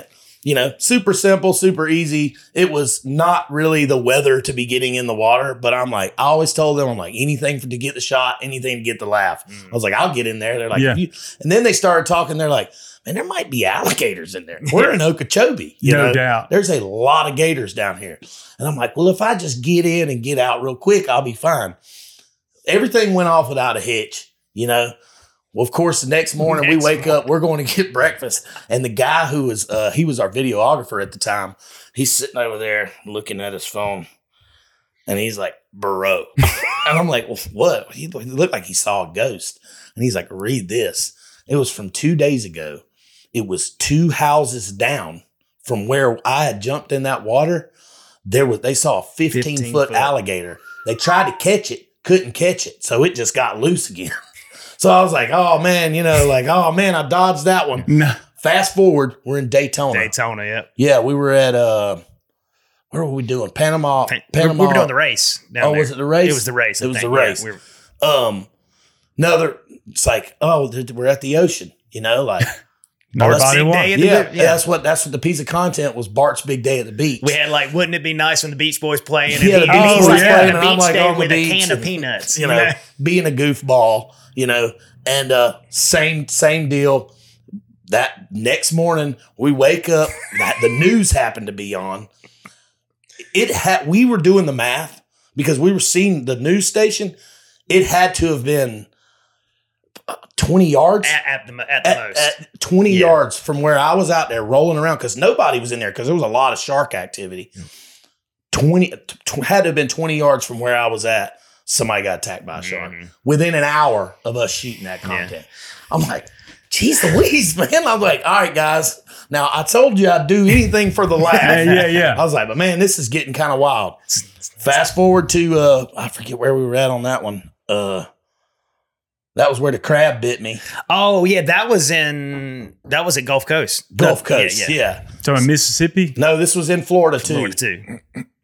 You know, super simple, super easy. It was not really the weather to be getting in the water, but I'm like, I always told them, I'm like, anything for, to get the shot, anything to get the laugh. Mm. I was like, I'll get in there. They're like, Yeah. you, and then they started talking. They're like, man, there might be alligators in there. We're in Okeechobee. You No know? doubt. There's a lot of gators down here. And I'm like, well, if I just get in and get out real quick, I'll be fine. Everything went off without a hitch, you know? Well, of course, the next morning Next we wake morning. up, we're going to get breakfast. And the guy who was, uh, he was our videographer at the time. He's sitting over there looking at his phone. And he's like, bro. And I'm like, well, what? He looked like he saw a ghost. And he's like, read this. It was from two days ago. It was two houses down from where I had jumped in that water. There was, they saw a fifteen, fifteen foot foot. alligator. They tried to catch it, couldn't catch it. So it just got loose again. So I was like, oh man, you know, like, oh man, I dodged that one. No. Fast forward, we're in Daytona. Daytona, yep. Yeah, we were at, uh, where were we doing? Panama. We- Panama. We were doing the race. Down Oh, there. was it the race? It was the race. I It was think. the Yeah, race. we were- Um, no, they're, it's like, oh, th- we're at the ocean, you know, like, Nobody big won. day. yeah, Yeah. that's what, that's what the piece of content was. Bart's big day at the beach. We had like, wouldn't it be nice when the Beach Boys playing? And Yeah, he, the and Beach he's Boys like playing, having and a I'm beach like day on the with a beach can of and, peanuts. you know, being a goofball, you know, and, uh, same, same deal. That next morning we wake up, that the news happened to be on. It had, we were doing the math because we were seeing the news station. It had to have been uh, twenty yards. at, at the at the at, most. at twenty Yeah. yards from where I was out there rolling around because nobody was in there because there was a lot of shark activity. twenty t- had to have been twenty yards from where I was at. Somebody got attacked by a shark Mhm. within an hour of us shooting that content. I'm like, geez Louise, man. I'm like, all right, guys. Now I told you I'd do anything for the laugh. Yeah, yeah, yeah. I was like, but man, this is getting kind of wild. Fast forward to uh I forget where we were at on that one. Uh that was where the crab bit me. Oh yeah, that was in that was at Gulf Coast. Gulf Yeah, Coast. yeah. Yeah. So in Mississippi, No, this was in Florida too. Florida too.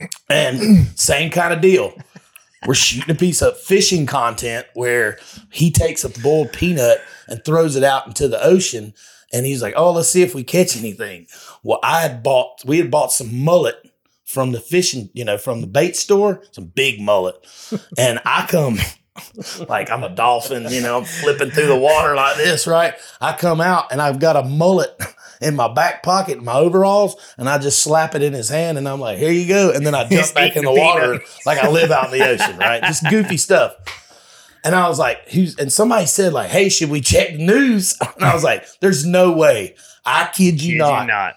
And same kind of deal. We're shooting a piece of fishing content where he takes a boiled peanut and throws it out into the ocean. And he's like, oh, let's see if we catch anything. Well, I had bought, we had bought some mullet from the fishing, you know, from the bait store, some big mullet. And I come like I'm a dolphin, you know, I'm flipping through the water like this, right? I come out and I've got a mullet in my back pocket, in my overalls, and I just slap it in his hand and I'm like, here you go. And then I jump He's back in eating the the water peanut. like I live out in the ocean, right? Just goofy stuff. And I was like, who's, and somebody said like, hey, should we check the news? And I was like, there's no way. I kid you Kid not. you not.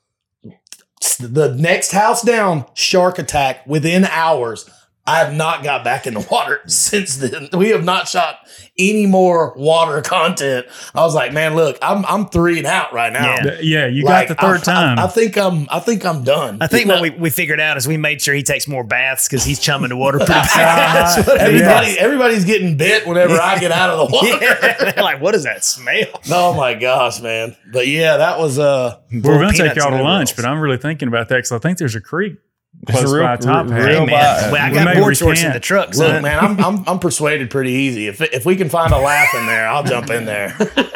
The next house down, shark attack within hours. I have not got back in the water since then. We have not shot any more water content. I was like, man, look, I'm I'm three and out right now. Yeah. th- yeah, you Like, got the third I, time. I, I think I'm I think I'm done. I think You what know? we, we figured out is we made sure he takes more baths because he's chumming the water pretty fast. That's what everybody, Yes. everybody's getting bit whenever I get out of the water. Yeah. They're like, what is that smell? Oh my gosh, man. But yeah, that was uh We're going to Peanuts take y'all and to lunch, overalls. but I'm really thinking about that because I think there's a creek It's close real- by Top real- Hat. real Hey, man, bad. well, I We got may board shorts in recant. the truck, look, son. man, I'm I'm I'm persuaded pretty easy. If if we can find a laugh in there, I'll jump in there.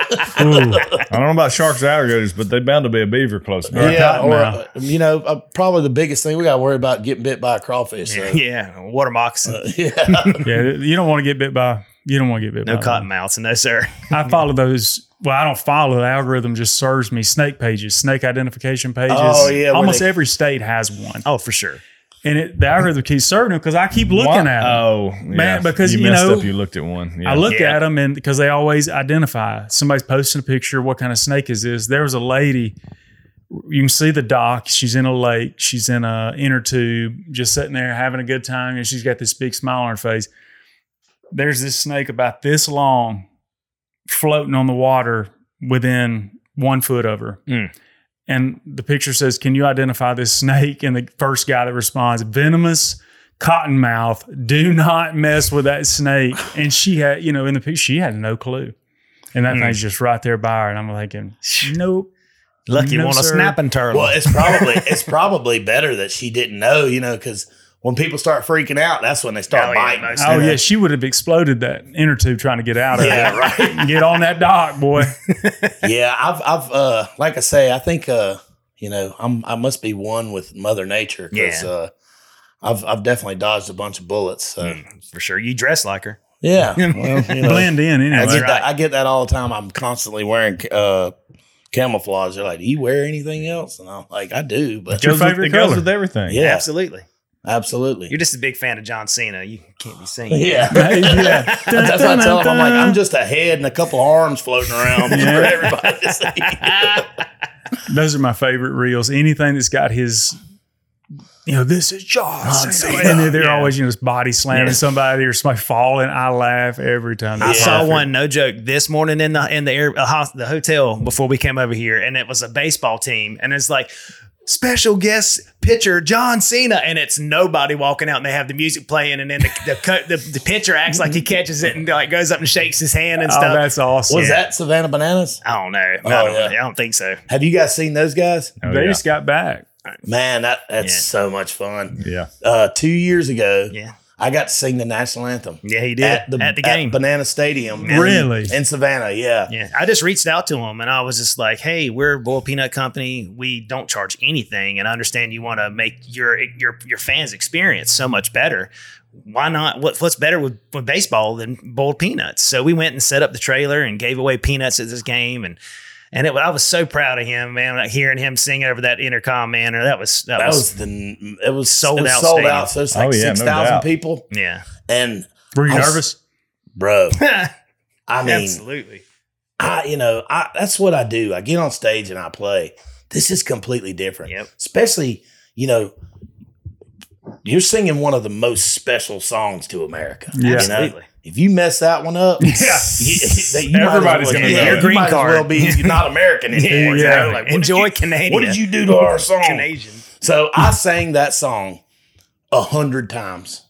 Ooh. I don't know about sharks or alligators, but they bound to be a beaver close by. Yeah, or cottonmouth. uh, you know, uh, probably the biggest thing we got to worry about getting bit by a crawfish. So. Yeah, water moccasin. Uh, yeah. Yeah, you don't want to get bit by. You don't want to get bit no by. cottonmouths, no sir. I follow those. Well, I don't follow. The algorithm just serves me snake pages, snake identification pages. Oh, yeah, where almost they- every state has one, Oh, for sure. and it, the algorithm keeps serving them because I keep looking What? at them. Oh, Man, yeah. because, you, you messed know, up. You looked at one. Yeah. I look Yeah. at them and because they always identify. Somebody's posting a picture. What kind of snake is this? There was a lady. You can see the dock. She's in a lake. She's in a inner tube, just sitting there having a good time, and she's got this big smile on her face. There's this snake about this long, floating on the water within one foot of her. Mm. And the picture says, "Can you identify this snake?" And the first guy that responds, "Venomous." Cottonmouth, do not mess with that snake. And she had, you know, in the picture, she had no clue. And that Mm. thing's just right there by her. And I'm thinking, nope. Lucky No, one a sir. snapping turtle. Well, it's probably it's probably better that she didn't know, you know, because when people start freaking out, that's when they start Oh, yeah, biting. most Oh, You know? yeah, she would have exploded that inner tube trying to get out of Yeah, it. right. Get on that dock, boy. Yeah, I've I've uh like I say, I think uh You know, I'm I must be one with Mother Nature because Yeah. uh, I've I've definitely dodged a bunch of bullets. So Mm, for sure. You dress like her. yeah, well, you know, Blend in I anyway. get right. that. I get that all the time. I'm constantly wearing uh, camouflage. They're like, "Do you wear anything else?" And I'm like, "I do," but Your Goes with- favorite it goes color. with everything. yeah, Absolutely. absolutely. You're just a big fan of John Cena. You can't be seen. Yeah. yeah. That's what I tell them. I'm like, I'm just a head and a couple arms floating around for Yeah. everybody to see. Those are my favorite reels. Anything that's got his, you know, this is John John Cena. Cena. And they're, they're Yeah. always, you know, just body slamming Yeah. somebody or somebody falling. I laugh every time. I It's saw perfect. one, no joke, this morning in the in the air uh, hos- the hotel before we came over here, and it was a baseball team, and it's like special guest pitcher John Cena, and it's nobody walking out, and they have the music playing, and then the the, co- the, the pitcher acts like he catches it and like goes up and shakes his hand and Oh, stuff. that's awesome. Was that Savannah Bananas? I don't know. I, Oh, don't, yeah. I don't think so. Have you guys seen those guys? Oh, they yeah. just got back. Man, that that's Yeah. so much fun. Yeah. Uh, two years ago, Yeah, I got to sing the national anthem yeah, he did at the, game. Banana Stadium, in- Really? in Savannah. Yeah, Yeah, I just reached out to him and I was just like, "Hey, we're a Boiled Peanut Company. We don't charge anything, and I understand you want to make your your your fans' experience so much better. Why not? What, what's better with, with baseball than boiled peanuts?" So we went and set up the trailer and gave away peanuts at this game, and and it, I was so proud of him, man. Like hearing him sing over that intercom, man. Or that was that, that was, was the it was Sold it was out sold stadium. out. So it's like Oh, yeah, six no thousand doubt. people, yeah, and Were you I was- nervous? bro, I mean, absolutely. I you know I that's what I do. I get on stage and I play. This is completely different. Yep. Especially, you know, you're singing one of the most special songs to America. Yeah. You know? Absolutely. If you mess that one up, Yeah. you, that you might as Everybody's well- gonna yeah, know. you Green might card. as well be not American anymore. Yeah. You know? Like, what Enjoy did you, Canadian. What did you do to our song? Canadian. So I sang that song a hundred times.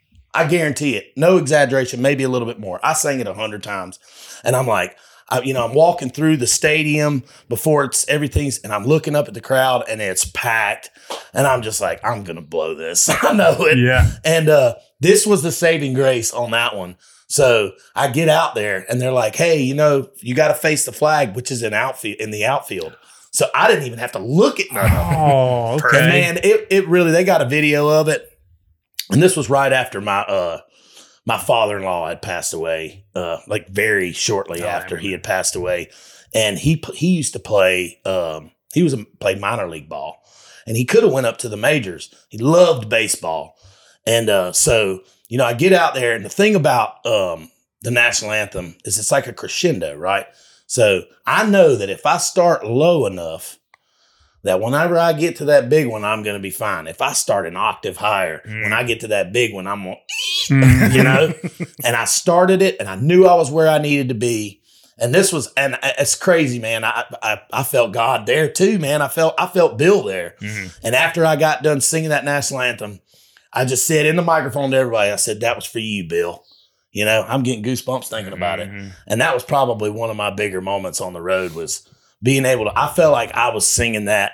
I guarantee it. No exaggeration, maybe a little bit more. I sang it a hundred times. And I'm like, I, you know, I'm walking through the stadium before it's everything's, and I'm looking up at the crowd and it's packed. And I'm just like, I'm going to blow this. I know it. Yeah. And uh, this was the saving grace on that one. So I get out there and they're like, hey, you know, you got to face the flag, which is in outfield in the outfield. So I didn't even have to look at none of them. Oh, And okay. man, it it really they got a video of it. And this was right after my uh my father-in-law had passed away, uh, like very shortly Oh, I after he remember. had passed away. And he pl- he used to play um he was a, played minor league ball. And he could have went up to the majors. He loved baseball. And uh so, you know, I get out there and the thing about um the national anthem is it's like a crescendo, right? So I know that if I start low enough, that whenever I get to that big one, I'm going to be fine. If I start an octave higher, Mm. when I get to that big one, I'm going Mhm. you know? And I started it and I knew I was where I needed to be. And this was, and it's crazy, man. I, I, I felt God there too, man. I felt, I felt Bill there. Mhm. And after I got done singing that national anthem, I just said in the microphone to everybody, I said, that was for you, Bill. You know, I'm getting goosebumps thinking about it. Mhm. And that was probably one of my bigger moments on the road was being able to, I felt like I was singing that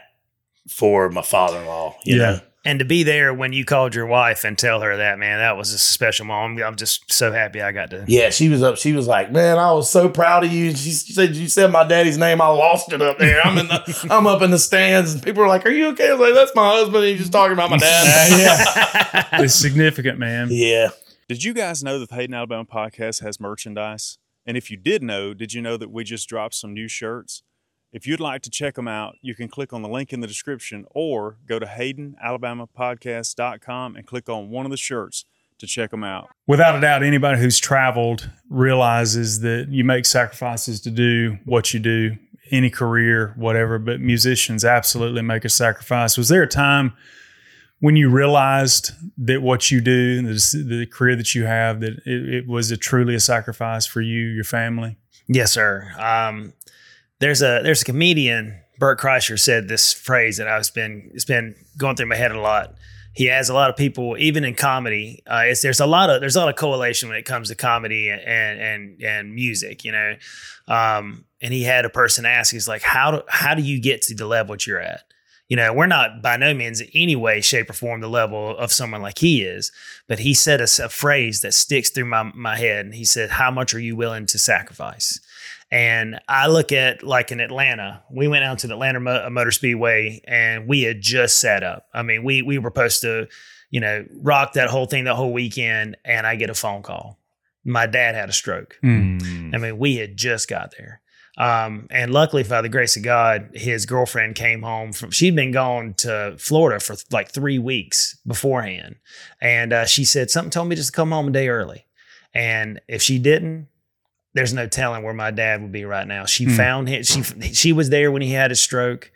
for my father-in-law, you Yeah. know? And to be there when you called your wife and tell her that, man, that was a special moment. I'm just so happy I got to. Yeah, she was up. She was like, man, I was so proud of you. She said, you said my daddy's name. I lost it up there. I'm in the, I'm up in the stands and people are like, are you okay? I was like, that's my husband. He's just talking about my dad. yeah. It's significant, man. Yeah. Did you guys know that the Hayden Alabama podcast has merchandise? And if you did know, did you know that we just dropped some new shirts? If you'd like to check them out, you can click on the link in the description or go to hayden alabama podcast dot com and click on one of the shirts to check them out. Without a doubt, anybody who's traveled realizes that you make sacrifices to do what you do, any career, whatever, but musicians absolutely make a sacrifice. Was there a time when you realized that what you do, the, the career that you have, that it, it was a truly a sacrifice for you, your family? Yes, sir. Um, there's a there's a comedian, Bert Kreischer, said this phrase that I've been it's been going through my head a lot. He has a lot of people, even in comedy. Uh, it's, there's a lot of there's a lot of correlation when it comes to comedy and and and music, you know. Um, and he had a person ask, he's like, how do how do you get to the level that you're at? You know, we're not by no means in any way, shape, or form the level of someone like he is. But he said a, a phrase that sticks through my my head, and he said, "How much are you willing to sacrifice?" And I look at like in Atlanta, we went out to the Atlanta Mo- Motor Speedway and we had just set up. I mean, we we were supposed to, you know, rock that whole thing the whole weekend. And I get a phone call. My dad had a stroke. Mm. I mean, we had just got there. Um, and luckily, by the grace of God, his girlfriend came home from, she'd been gone to Florida for like three weeks beforehand. And uh, she said, something told me just to come home a day early. And if she didn't, there's no telling where my dad would be right now. She Hmm. found him. She, she was there when he had his stroke.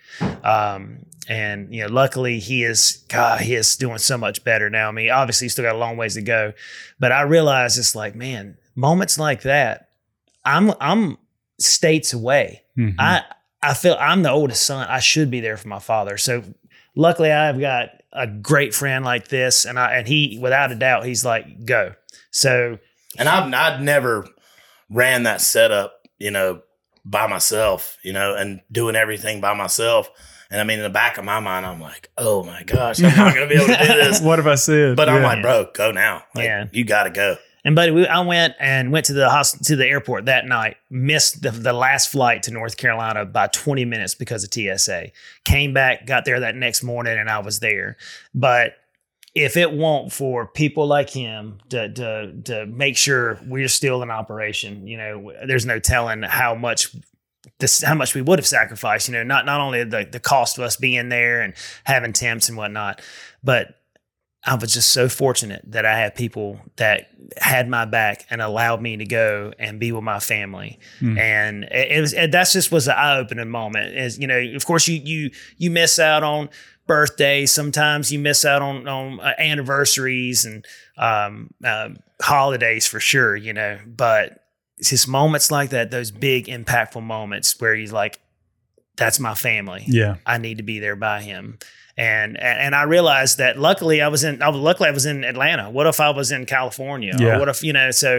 Um, and, you know, luckily he is, God, he is doing so much better now. I mean, obviously he's still got a long ways to go, but I realize it's like, man, moments like that, I'm, I'm states away. Mhm. I, I feel I'm the oldest son. I should be there for my father. So luckily I've got a great friend like this. And I, and he, without a doubt, he's like, go. So, And I've I'd never ran that setup, you know, by myself, you know, and doing everything by myself. And I mean, in the back of my mind, I'm like, oh my gosh, I'm not going to be able to do this. What have I said? But I'm Yeah. like, bro, go now. Like, Yeah. you got to go. And buddy, we, I went and went to the hosp- to the airport that night. Missed the, the last flight to North Carolina by twenty minutes because of T S A. Came back, got there that next morning, and I was there. But if it weren't for people like him to to to make sure we're still in operation, you know, there's no telling how much this how much we would have sacrificed. You know, not not only the the cost of us being there and having temps and whatnot, but I was just so fortunate that I had people that had my back and allowed me to go and be with my family. Mm. And it, it was, it, that's just was an eye opening moment. Is, you know, of course you, you, you miss out on birthdays. Sometimes you miss out on, on uh, anniversaries and um, uh, holidays for sure, you know, but it's just moments like that, those big impactful moments where he's like, that's my family. Yeah. I need to be there by him. And and I realized that luckily I was in I was, luckily I was in Atlanta. What if I was in California? Yeah. Or what if, you know, so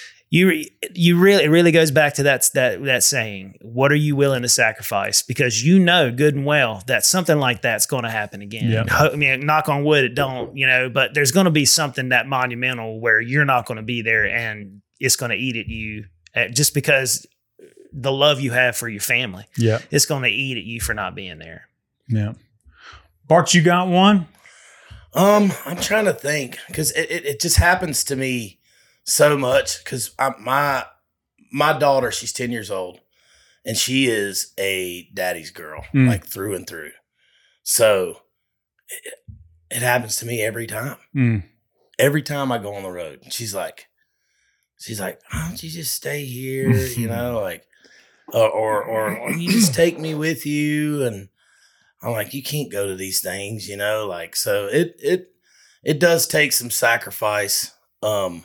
you you really it really goes back to that that that saying, what are you willing to sacrifice? Because you know good and well that something like that's going to happen again. Yeah. Ho- I mean, knock on wood, it don't, you know, but there's going to be something that monumental where you're not going to be there and it's going to eat at you uh, just because the love you have for your family. Yeah. It's going to eat at you for not being there. Yeah. Bart, you got one? Um, I'm trying to think because it, it, it just happens to me so much because my my daughter, she's ten years old and she is a daddy's girl, Mm. like through and through. So it, it happens to me every time. Mm. Every time I go on the road, she's like, she's like, why don't you just stay here? You know, like, or, or, or, or you just take me with you. And I'm like, you can't go to these things, you know, like, so it, it, it does take some sacrifice. Um,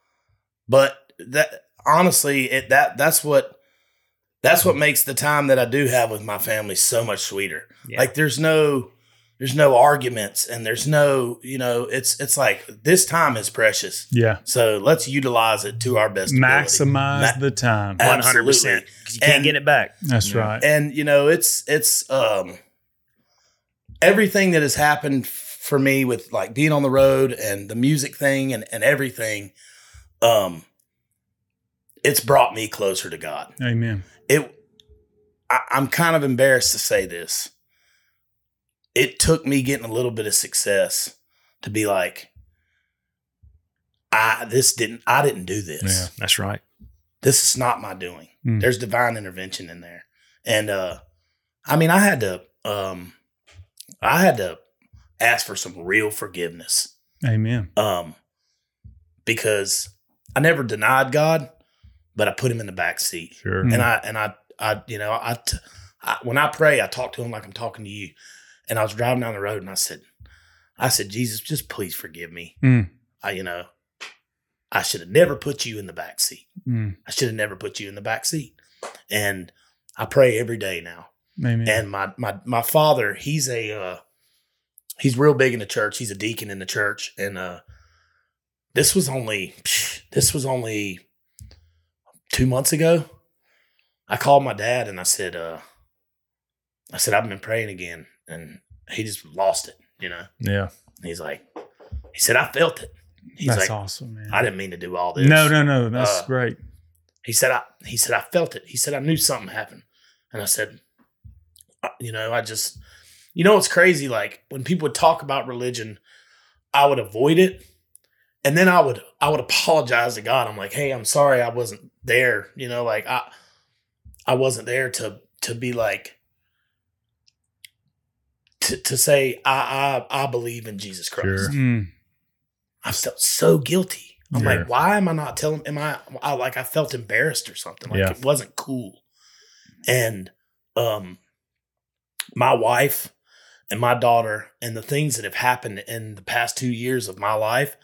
but that honestly, it, that, that's what, that's what makes the time that I do have with my family so much sweeter. Yeah. Like there's no, there's no arguments and there's no, you know, it's, it's like this time is precious. Yeah. So let's utilize it to our best ability. Maximize Ma- the time. Uh, one hundred percent. Because you can't And- get it back. That's Yeah. right. And you know, it's it's um everything that has happened f- for me with like being on the road and the music thing and, and everything, um, it's brought me closer to God. Amen. It I, I'm kind of embarrassed to say this. It took me getting a little bit of success to be like, I this didn't I didn't do this. Yeah. That's right. This is not my doing. Mm. There's divine intervention in there. And uh I mean I had to um I had to ask for some real forgiveness. Amen. Um because I never denied God, but I put him in the back seat. Sure. Mm. And I and I I you know, I, t- I when I pray, I talk to him like I'm talking to you. And I was driving down the road and I said I said, Jesus, just please forgive me. Mm. I you know, I should have never put you in the back seat. Mm. I should have never put you in the back seat. And I pray every day now. Amen. And my my my father, he's a uh, he's real big in the church. He's a deacon in the church. And uh, this was only psh, this was only two months ago. I called my dad and I said, uh, I said I've been praying again, and he just lost it. You know, Yeah. he's like, he said I felt it. He's That's like, awesome, man. I didn't mean to do all this. No, no, no. That's Uh, great. He said, I, he said, I felt it. He said, I knew something happened. And I said, you know, I just, you know, it's crazy. Like when people would talk about religion, I would avoid it. And then I would, I would apologize to God. I'm like, hey, I'm sorry I wasn't there. You know, like I, I wasn't there to, to be like, to, to say, I, I, I believe in Jesus Christ. Sure. Mm. I felt so guilty. I'm Yeah. like, why am I not telling? Am I, I like I felt embarrassed or something? Like Yeah. it wasn't cool. And um, my wife and my daughter and the things that have happened in the past two years of my life,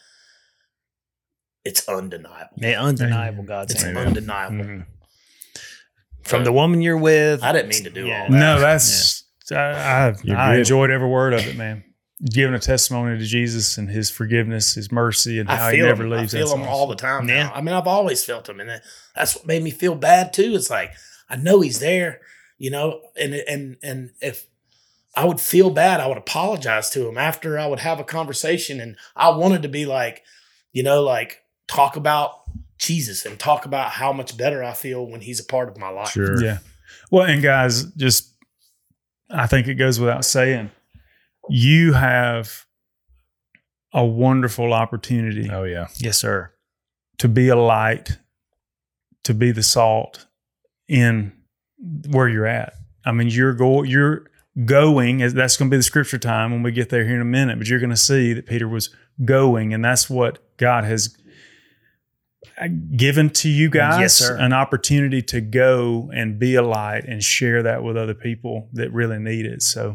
it's undeniable. Yeah, undeniable God's It's hand. undeniable. Mhm. From the woman you're with. I didn't mean to do Yeah. all that. No, that's I I, You're I good. enjoyed every word of it, man. Giving a testimony to Jesus and His forgiveness, His mercy, and how I He feel never them. leaves. I feel That's them all the awesome. time. Yeah. Now. I mean, I've always felt them, and that- that's what made me feel bad too. It's like I know He's there, you know, and and and if I would feel bad, I would apologize to Him after I would have a conversation, and I wanted to be like, you know, like talk about Jesus and talk about how much better I feel when He's a part of my life. Sure. Yeah. Well, and guys, just I think it goes without saying, you have a wonderful opportunity Oh yeah. Yes, sir. to be a light, to be the salt in where you're at. I mean, you're go you're going, as that's going to be the scripture time when we get there here in a minute, but you're going to see that Peter was going, and that's what God has given to you guys, Yes, sir. an opportunity to go and be a light and share that with other people that really need it. So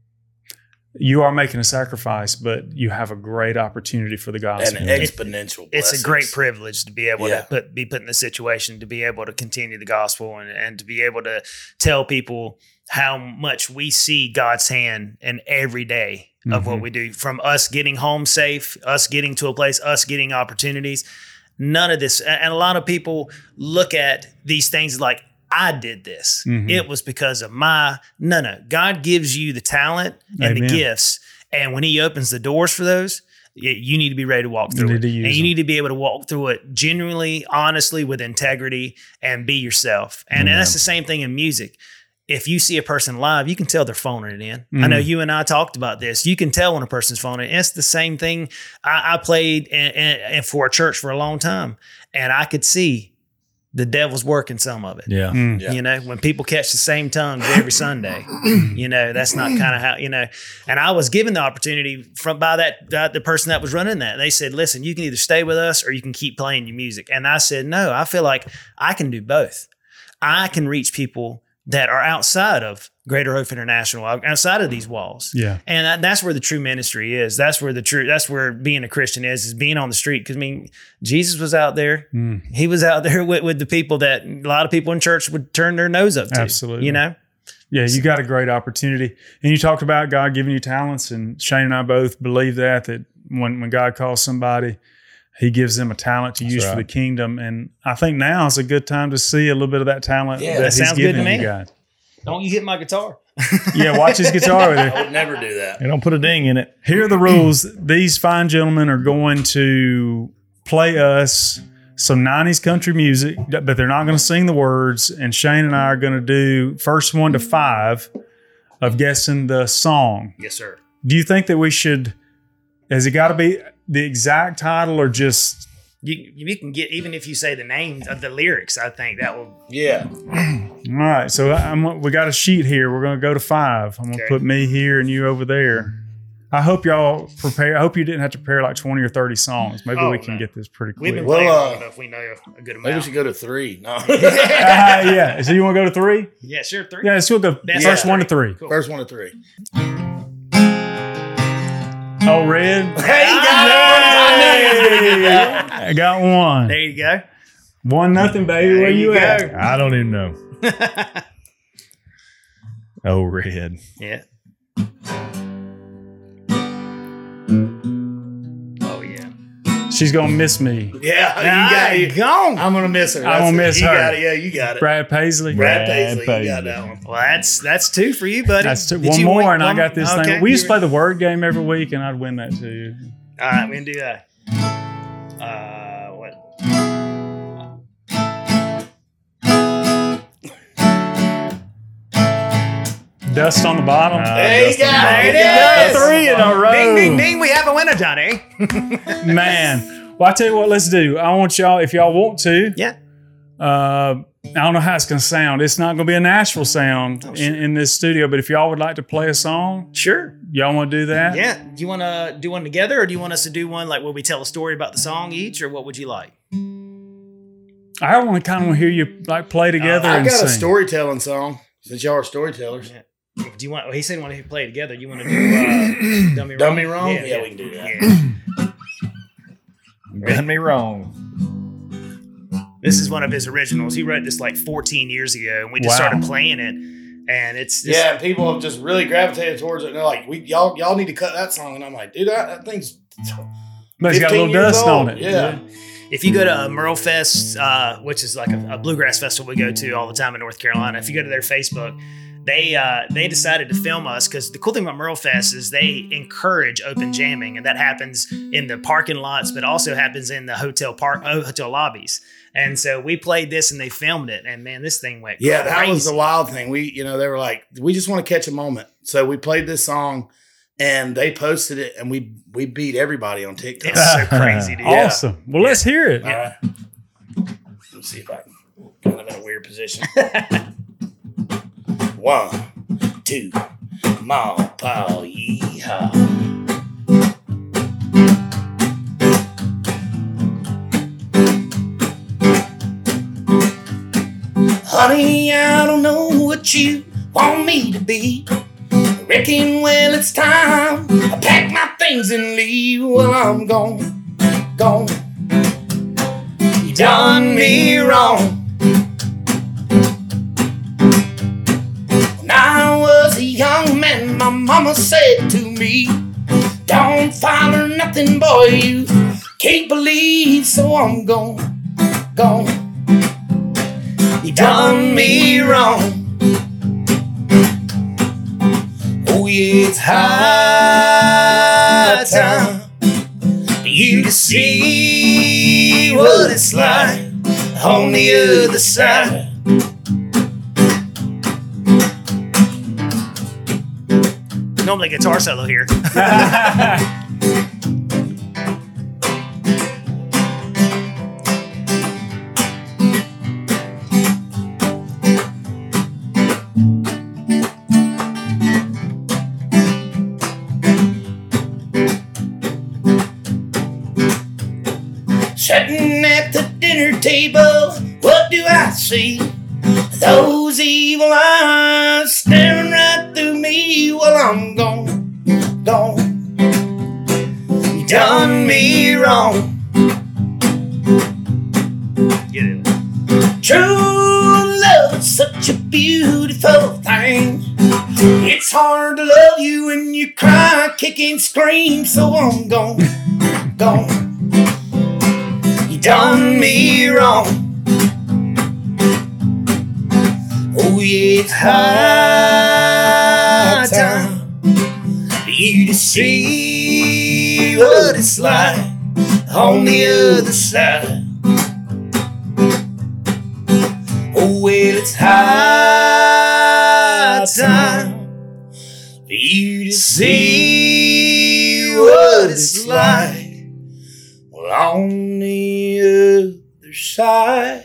you are making a sacrifice, but you have a great opportunity for the And gospel. exponential. It's a great blessings. privilege to be able Yeah. to put, be put in the situation to be able to continue the gospel and, and to be able to tell people how much we see God's hand in every day of what Mhm. we do, from us getting home safe, us getting to a place, us getting opportunities. None of this. And a lot of people look at these things like, I did this. Mhm. It was because of my, no, no. God gives you the talent and Amen. the gifts. And when He opens the doors for those, y- you need to be ready to walk You through need it. to use And you them. need to be able to walk through it genuinely, honestly, with integrity, and be yourself. And Amen. that's the same thing in music. If you see a person live, you can tell they're phoning it in. I know Mhm. you and I talked about this. You can tell when a person's phoning it. It's the same thing. I, I played and, and, and for a church for a long time, and I could see the devil's working some of it. Yeah. Mm. Yeah. You know, when people catch the same tongues every Sunday, you know, that's not kind of how, you know, and I was given the opportunity from by that, uh, the person that was running that. They said, listen, you can either stay with us or you can keep playing your music. And I said, no, I feel like I can do both. I can reach people that are outside of Greater Hope International, outside of these walls. Yeah. And that- that's where the true ministry is. That's where the true, that's where being a Christian is, is being on the street. Cause I mean, Jesus was out there. Mm. He was out there with, with the people that a lot of people in church would turn their nose up to. Absolutely. You know? Yeah, you got a great opportunity. And you talked about God giving you talents, and Shane and I both believe that, that when, when God calls somebody, He gives them a talent to That's use for right. the kingdom. And I think now is a good time to see a little bit of that talent Yeah, that, that He's sounds good to given me. you guys. Don't you hit my guitar. Yeah, watch his guitar with I it. would never do that. And don't put a ding in it. Here are the rules. These fine gentlemen are going to play us some nineties country music, but they're not going to sing the words. And Shane and I are going to do first one to five of guessing the song. Yes, sir. Do you think that we should, has it got to be the exact title or just, You, you can get, even if you say the names of the lyrics, I think that will. Yeah. all right, so I'm, we got a sheet here. We're going to go to five. I'm going to Okay. put me here and you over there. I hope y'all prepare. I hope you didn't have to prepare like twenty or thirty songs. Maybe Oh, we can no. get this pretty We've quick. been Well, playing long uh, enough. We know a good Maybe we amount. should go to three. No. Ah, yeah. So you want to go to three? Yeah, sure. Three. Yeah, so we'll go That's first all one to three. Cool. First one to three. Oh, red. Hey, you got it. I got one. There you go. One nothing, baby. There Where you, you go. at? I don't even know. Oh, red. Yeah. Oh yeah. She's gonna miss me. Yeah, Ah, you got it. gone. I'm gonna miss her. I'm That's gonna it. miss you her. Got it. Yeah, you got it. Brad Paisley. Brad Brad Paisley, you got Paisley. that one. Well, that's that's two for you, buddy. That's two. Did One you more, win and I one? got this Okay. thing. We used to play the word game every week, and I'd win that too. All right, we can do that. Uh, what? Dust on the bottom. There you go. There it There is. Three in a row. Ding, ding, ding. We have a winner, Johnny. Man. Well, I tell you what, let's do. I want y'all, if y'all want to, Yeah. uh, I don't know how it's going to sound. It's not going to be a Nashville sound Oh, in, in this studio, but if y'all would like to play a song, Sure. y'all want to do that? Yeah. Do you want to do one together, or do you want us to do one like where we tell a story about the song each, or what would you like? I want to kind of hear you like play together I and got sing. a storytelling song since y'all are storytellers. Yeah. Do you want? Well, he said he wanted to play together. You want to do uh, Dummy Wrong? Dummy Wrong? Yeah, Yeah, we can do that. Yeah. Done me wrong. This is one of his originals. He wrote this like fourteen years ago, and we just Wow. started playing it. And it's just, Yeah, and people have just really gravitated towards it. And they're like, "We y'all y'all need to cut that song." And I'm like, "Dude, that, that thing's But it's got a little fifteen years dust old." on it. Yeah. if you go to Merle Fest, uh, which is like a, a bluegrass festival we go to all the time in North Carolina, if you go to their Facebook, they uh, they decided to film us because the cool thing about Merle Fest is they encourage open jamming, and that happens in the parking lots, but also happens in the hotel park oh, hotel lobbies. And so we played this, and they filmed it, and man, this thing went Yeah, that crazy. was the wild thing. We, you know, they were like, we just want to catch a moment. So we played this song and they posted it and we we beat everybody on TikTok. It's so crazy, dude. Yeah. Awesome. Well, let's hear it. All right. Let's see if I can kind of in a weird position. One, two, ma, pow, yee-haw. Honey, I don't know what you want me to be. I reckon, well, it's time I pack my things and leave. Well, I'm gone, gone. You done me wrong. When I was a young man, my mama said to me, don't follow nothing, boy, you can't believe. So I'm gone, gone. You done me wrong. Oh yeah, it's high time for you to see what it's like on the other side. Normally guitar solo here. Sitting at the dinner table, what do I see? Those evil eyes staring right through me. Well, I'm gone, gone. You done me wrong. Get it. True love is such a beautiful thing. It's hard to love you when you cry, kick and scream. So I'm gone, gone. You done me wrong. Oh yeah, it's high time for you to see what it's like on the other side. Oh well, it's high time for you to see what it's like on the other side.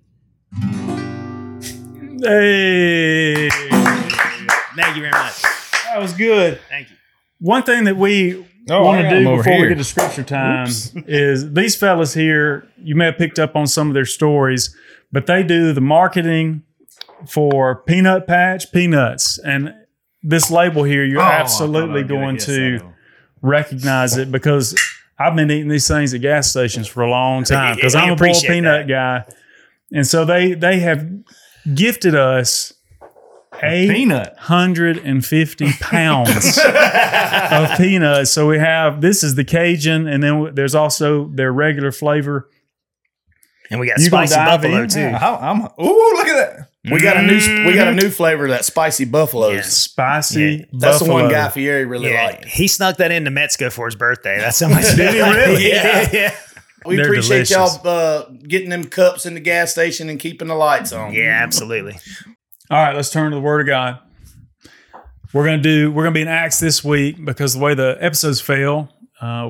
Hey, Thank you very much. that was good. Thank you. One thing that we Oh, I want got to 'em do over before we here. get to scripture time is these fellas here, you may have picked up on some of their stories, but they do the marketing for Peanut Patch Peanuts. And this label here, you're Oh, I absolutely thought I'd get it. going Yes, to I know. recognize it because I've been eating these things at gas stations for a long time because We I'm a boiled appreciate peanut guy. And so they they have gifted us eight Peanut. hundred fifty pounds of peanuts. So we have, this is the Cajun, and then there's also their regular flavor. And we got You gonna spicy dive buffalo in? too. Yeah, how- I'm, ooh, look at that. We got a new we got a new flavor, that spicy buffaloes. Yes. Spicy Yeah. That's the one buffalo. Guy Fieri really Yeah, liked. he snuck that into Mexico for his birthday. That's how much. Did he really? Yeah, yeah, We They're appreciate delicious. y'all uh, getting them cups in the gas station and keeping the lights on. yeah, absolutely. All right, let's turn to the Word of God. We're gonna do. We're gonna be in Acts this week because the way the episodes fell. Uh,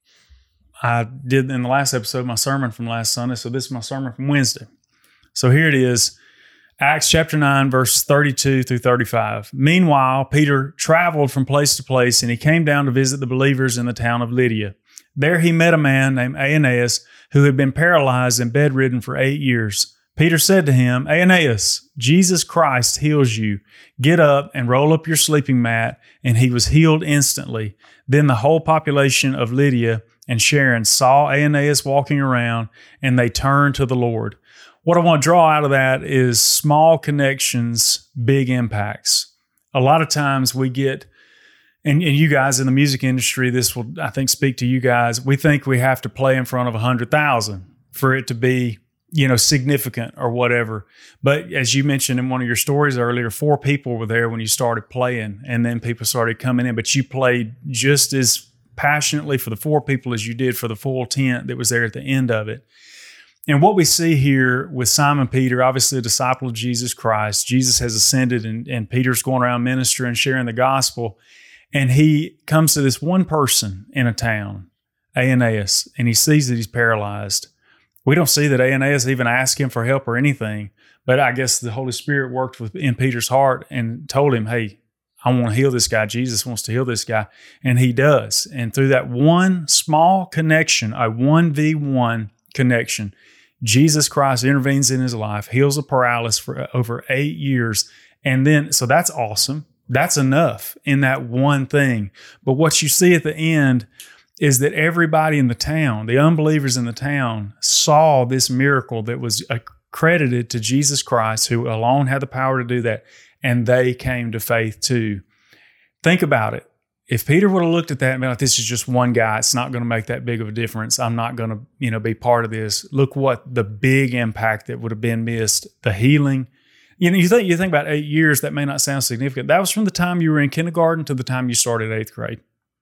I did in the last episode my sermon from last Sunday, so this is my sermon from Wednesday. So here it is, Acts chapter nine, verse thirty-two through thirty-five. Meanwhile, Peter traveled from place to place, and he came down to visit the believers in the town of Lydia. There he met a man named Aeneas, who had been paralyzed and bedridden for eight years. Peter said to him, Aeneas, Jesus Christ heals you. Get up and roll up your sleeping mat. And he was healed instantly. Then the whole population of Lydia and Sharon saw Aeneas walking around, and they turned to the Lord. What I want to draw out of that is small connections, big impacts. A lot of times we get, and, and you guys in the music industry, this will, I think, speak to you guys. We think we have to play in front of one hundred thousand for it to be, you know, significant or whatever. But as you mentioned in one of your stories earlier, four people were there when you started playing, and then people started coming in, but you played just as passionately for the four people as you did for the full tent that was there at the end of it. And what we see here with Simon Peter, obviously a disciple of Jesus Christ, Jesus has ascended, and, and Peter's going around ministering, sharing the gospel. And he comes to this one person in a town, Aeneas, and he sees that he's paralyzed. We don't see that Aeneas even asked him for help or anything, but I guess the Holy Spirit worked with, in Peter's heart and told him, hey, I want to heal this guy. Jesus wants to heal this guy. And he does. And through that one small connection, a one v one connection, Jesus Christ intervenes in his life, heals a paralysis for over eight years. And then, so that's awesome. That's enough in that one thing. But what you see at the end is that everybody in the town, the unbelievers in the town, saw this miracle that was accredited to Jesus Christ, who alone had the power to do that. And they came to faith too. Think about it. If Peter would have looked at that and been like, this is just one guy, it's not going to make that big of a difference. I'm not going to, you know, be part of this. Look what the big impact that would have been missed. The healing. You know, you think you think about eight years, that may not sound significant. That was from the time you were in kindergarten to the time you started eighth grade.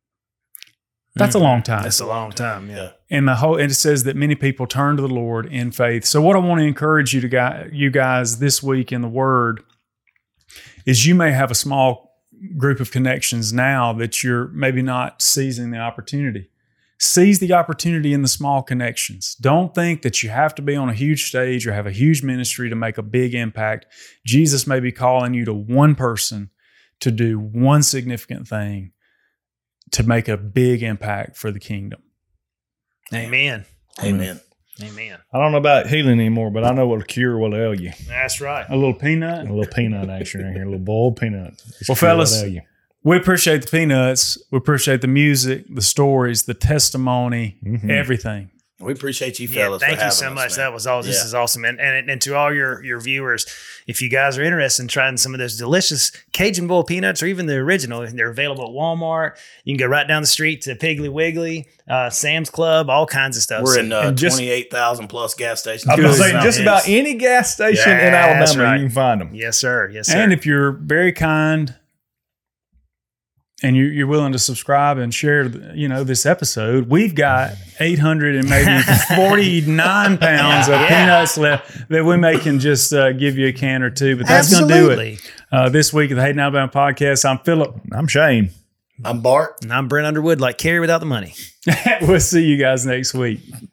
That's mm-hmm. a long time. That's a long time, yeah. And the whole, and it says that many people turn to the Lord in faith. So what I want to encourage you to guys, you guys this week in the Word is you may have a small group of connections now that you're maybe not seizing the opportunity. Seize the opportunity in the small connections. Don't think that you have to be on a huge stage or have a huge ministry to make a big impact. Jesus may be calling you to one person to do one significant thing to make a big impact for the kingdom. Amen. Amen. Amen. I don't know about healing anymore, but I know what a cure will ail you. That's right. A little peanut. A little peanut action right here, a little boiled peanut. It's well, cure fellas, will ail you. We appreciate the peanuts. We appreciate the music, the stories, the testimony, mm-hmm. everything. We appreciate you, yeah, fellas. thank for you having so us, much. man. That was all. This Yeah. is awesome, and, and and to all your your viewers, if you guys are interested in trying some of those delicious Cajun Bowl peanuts, or even the original, they're available at Walmart. You can go right down the street to Piggly Wiggly, uh, Sam's Club, all kinds of stuff. We're So- in uh, and just- twenty-eight thousand plus gas stations. I was going to Good. say, just about any gas station Yeah, in that's Alabama, right. you can find them. yes, sir. Yes, sir. And if you're very kind and you, you're willing to subscribe and share, you know, this episode, we've got eight hundred and maybe forty-nine pounds of Yeah. peanuts left that we may can just uh, give you a can or two. But that's going to do it. Absolutely. Uh, this week of the Hayden Alabama podcast, I'm Philip. I'm Shane. I'm Bart. And I'm Brent Underwood, like Carrie without the money. We'll see you guys next week.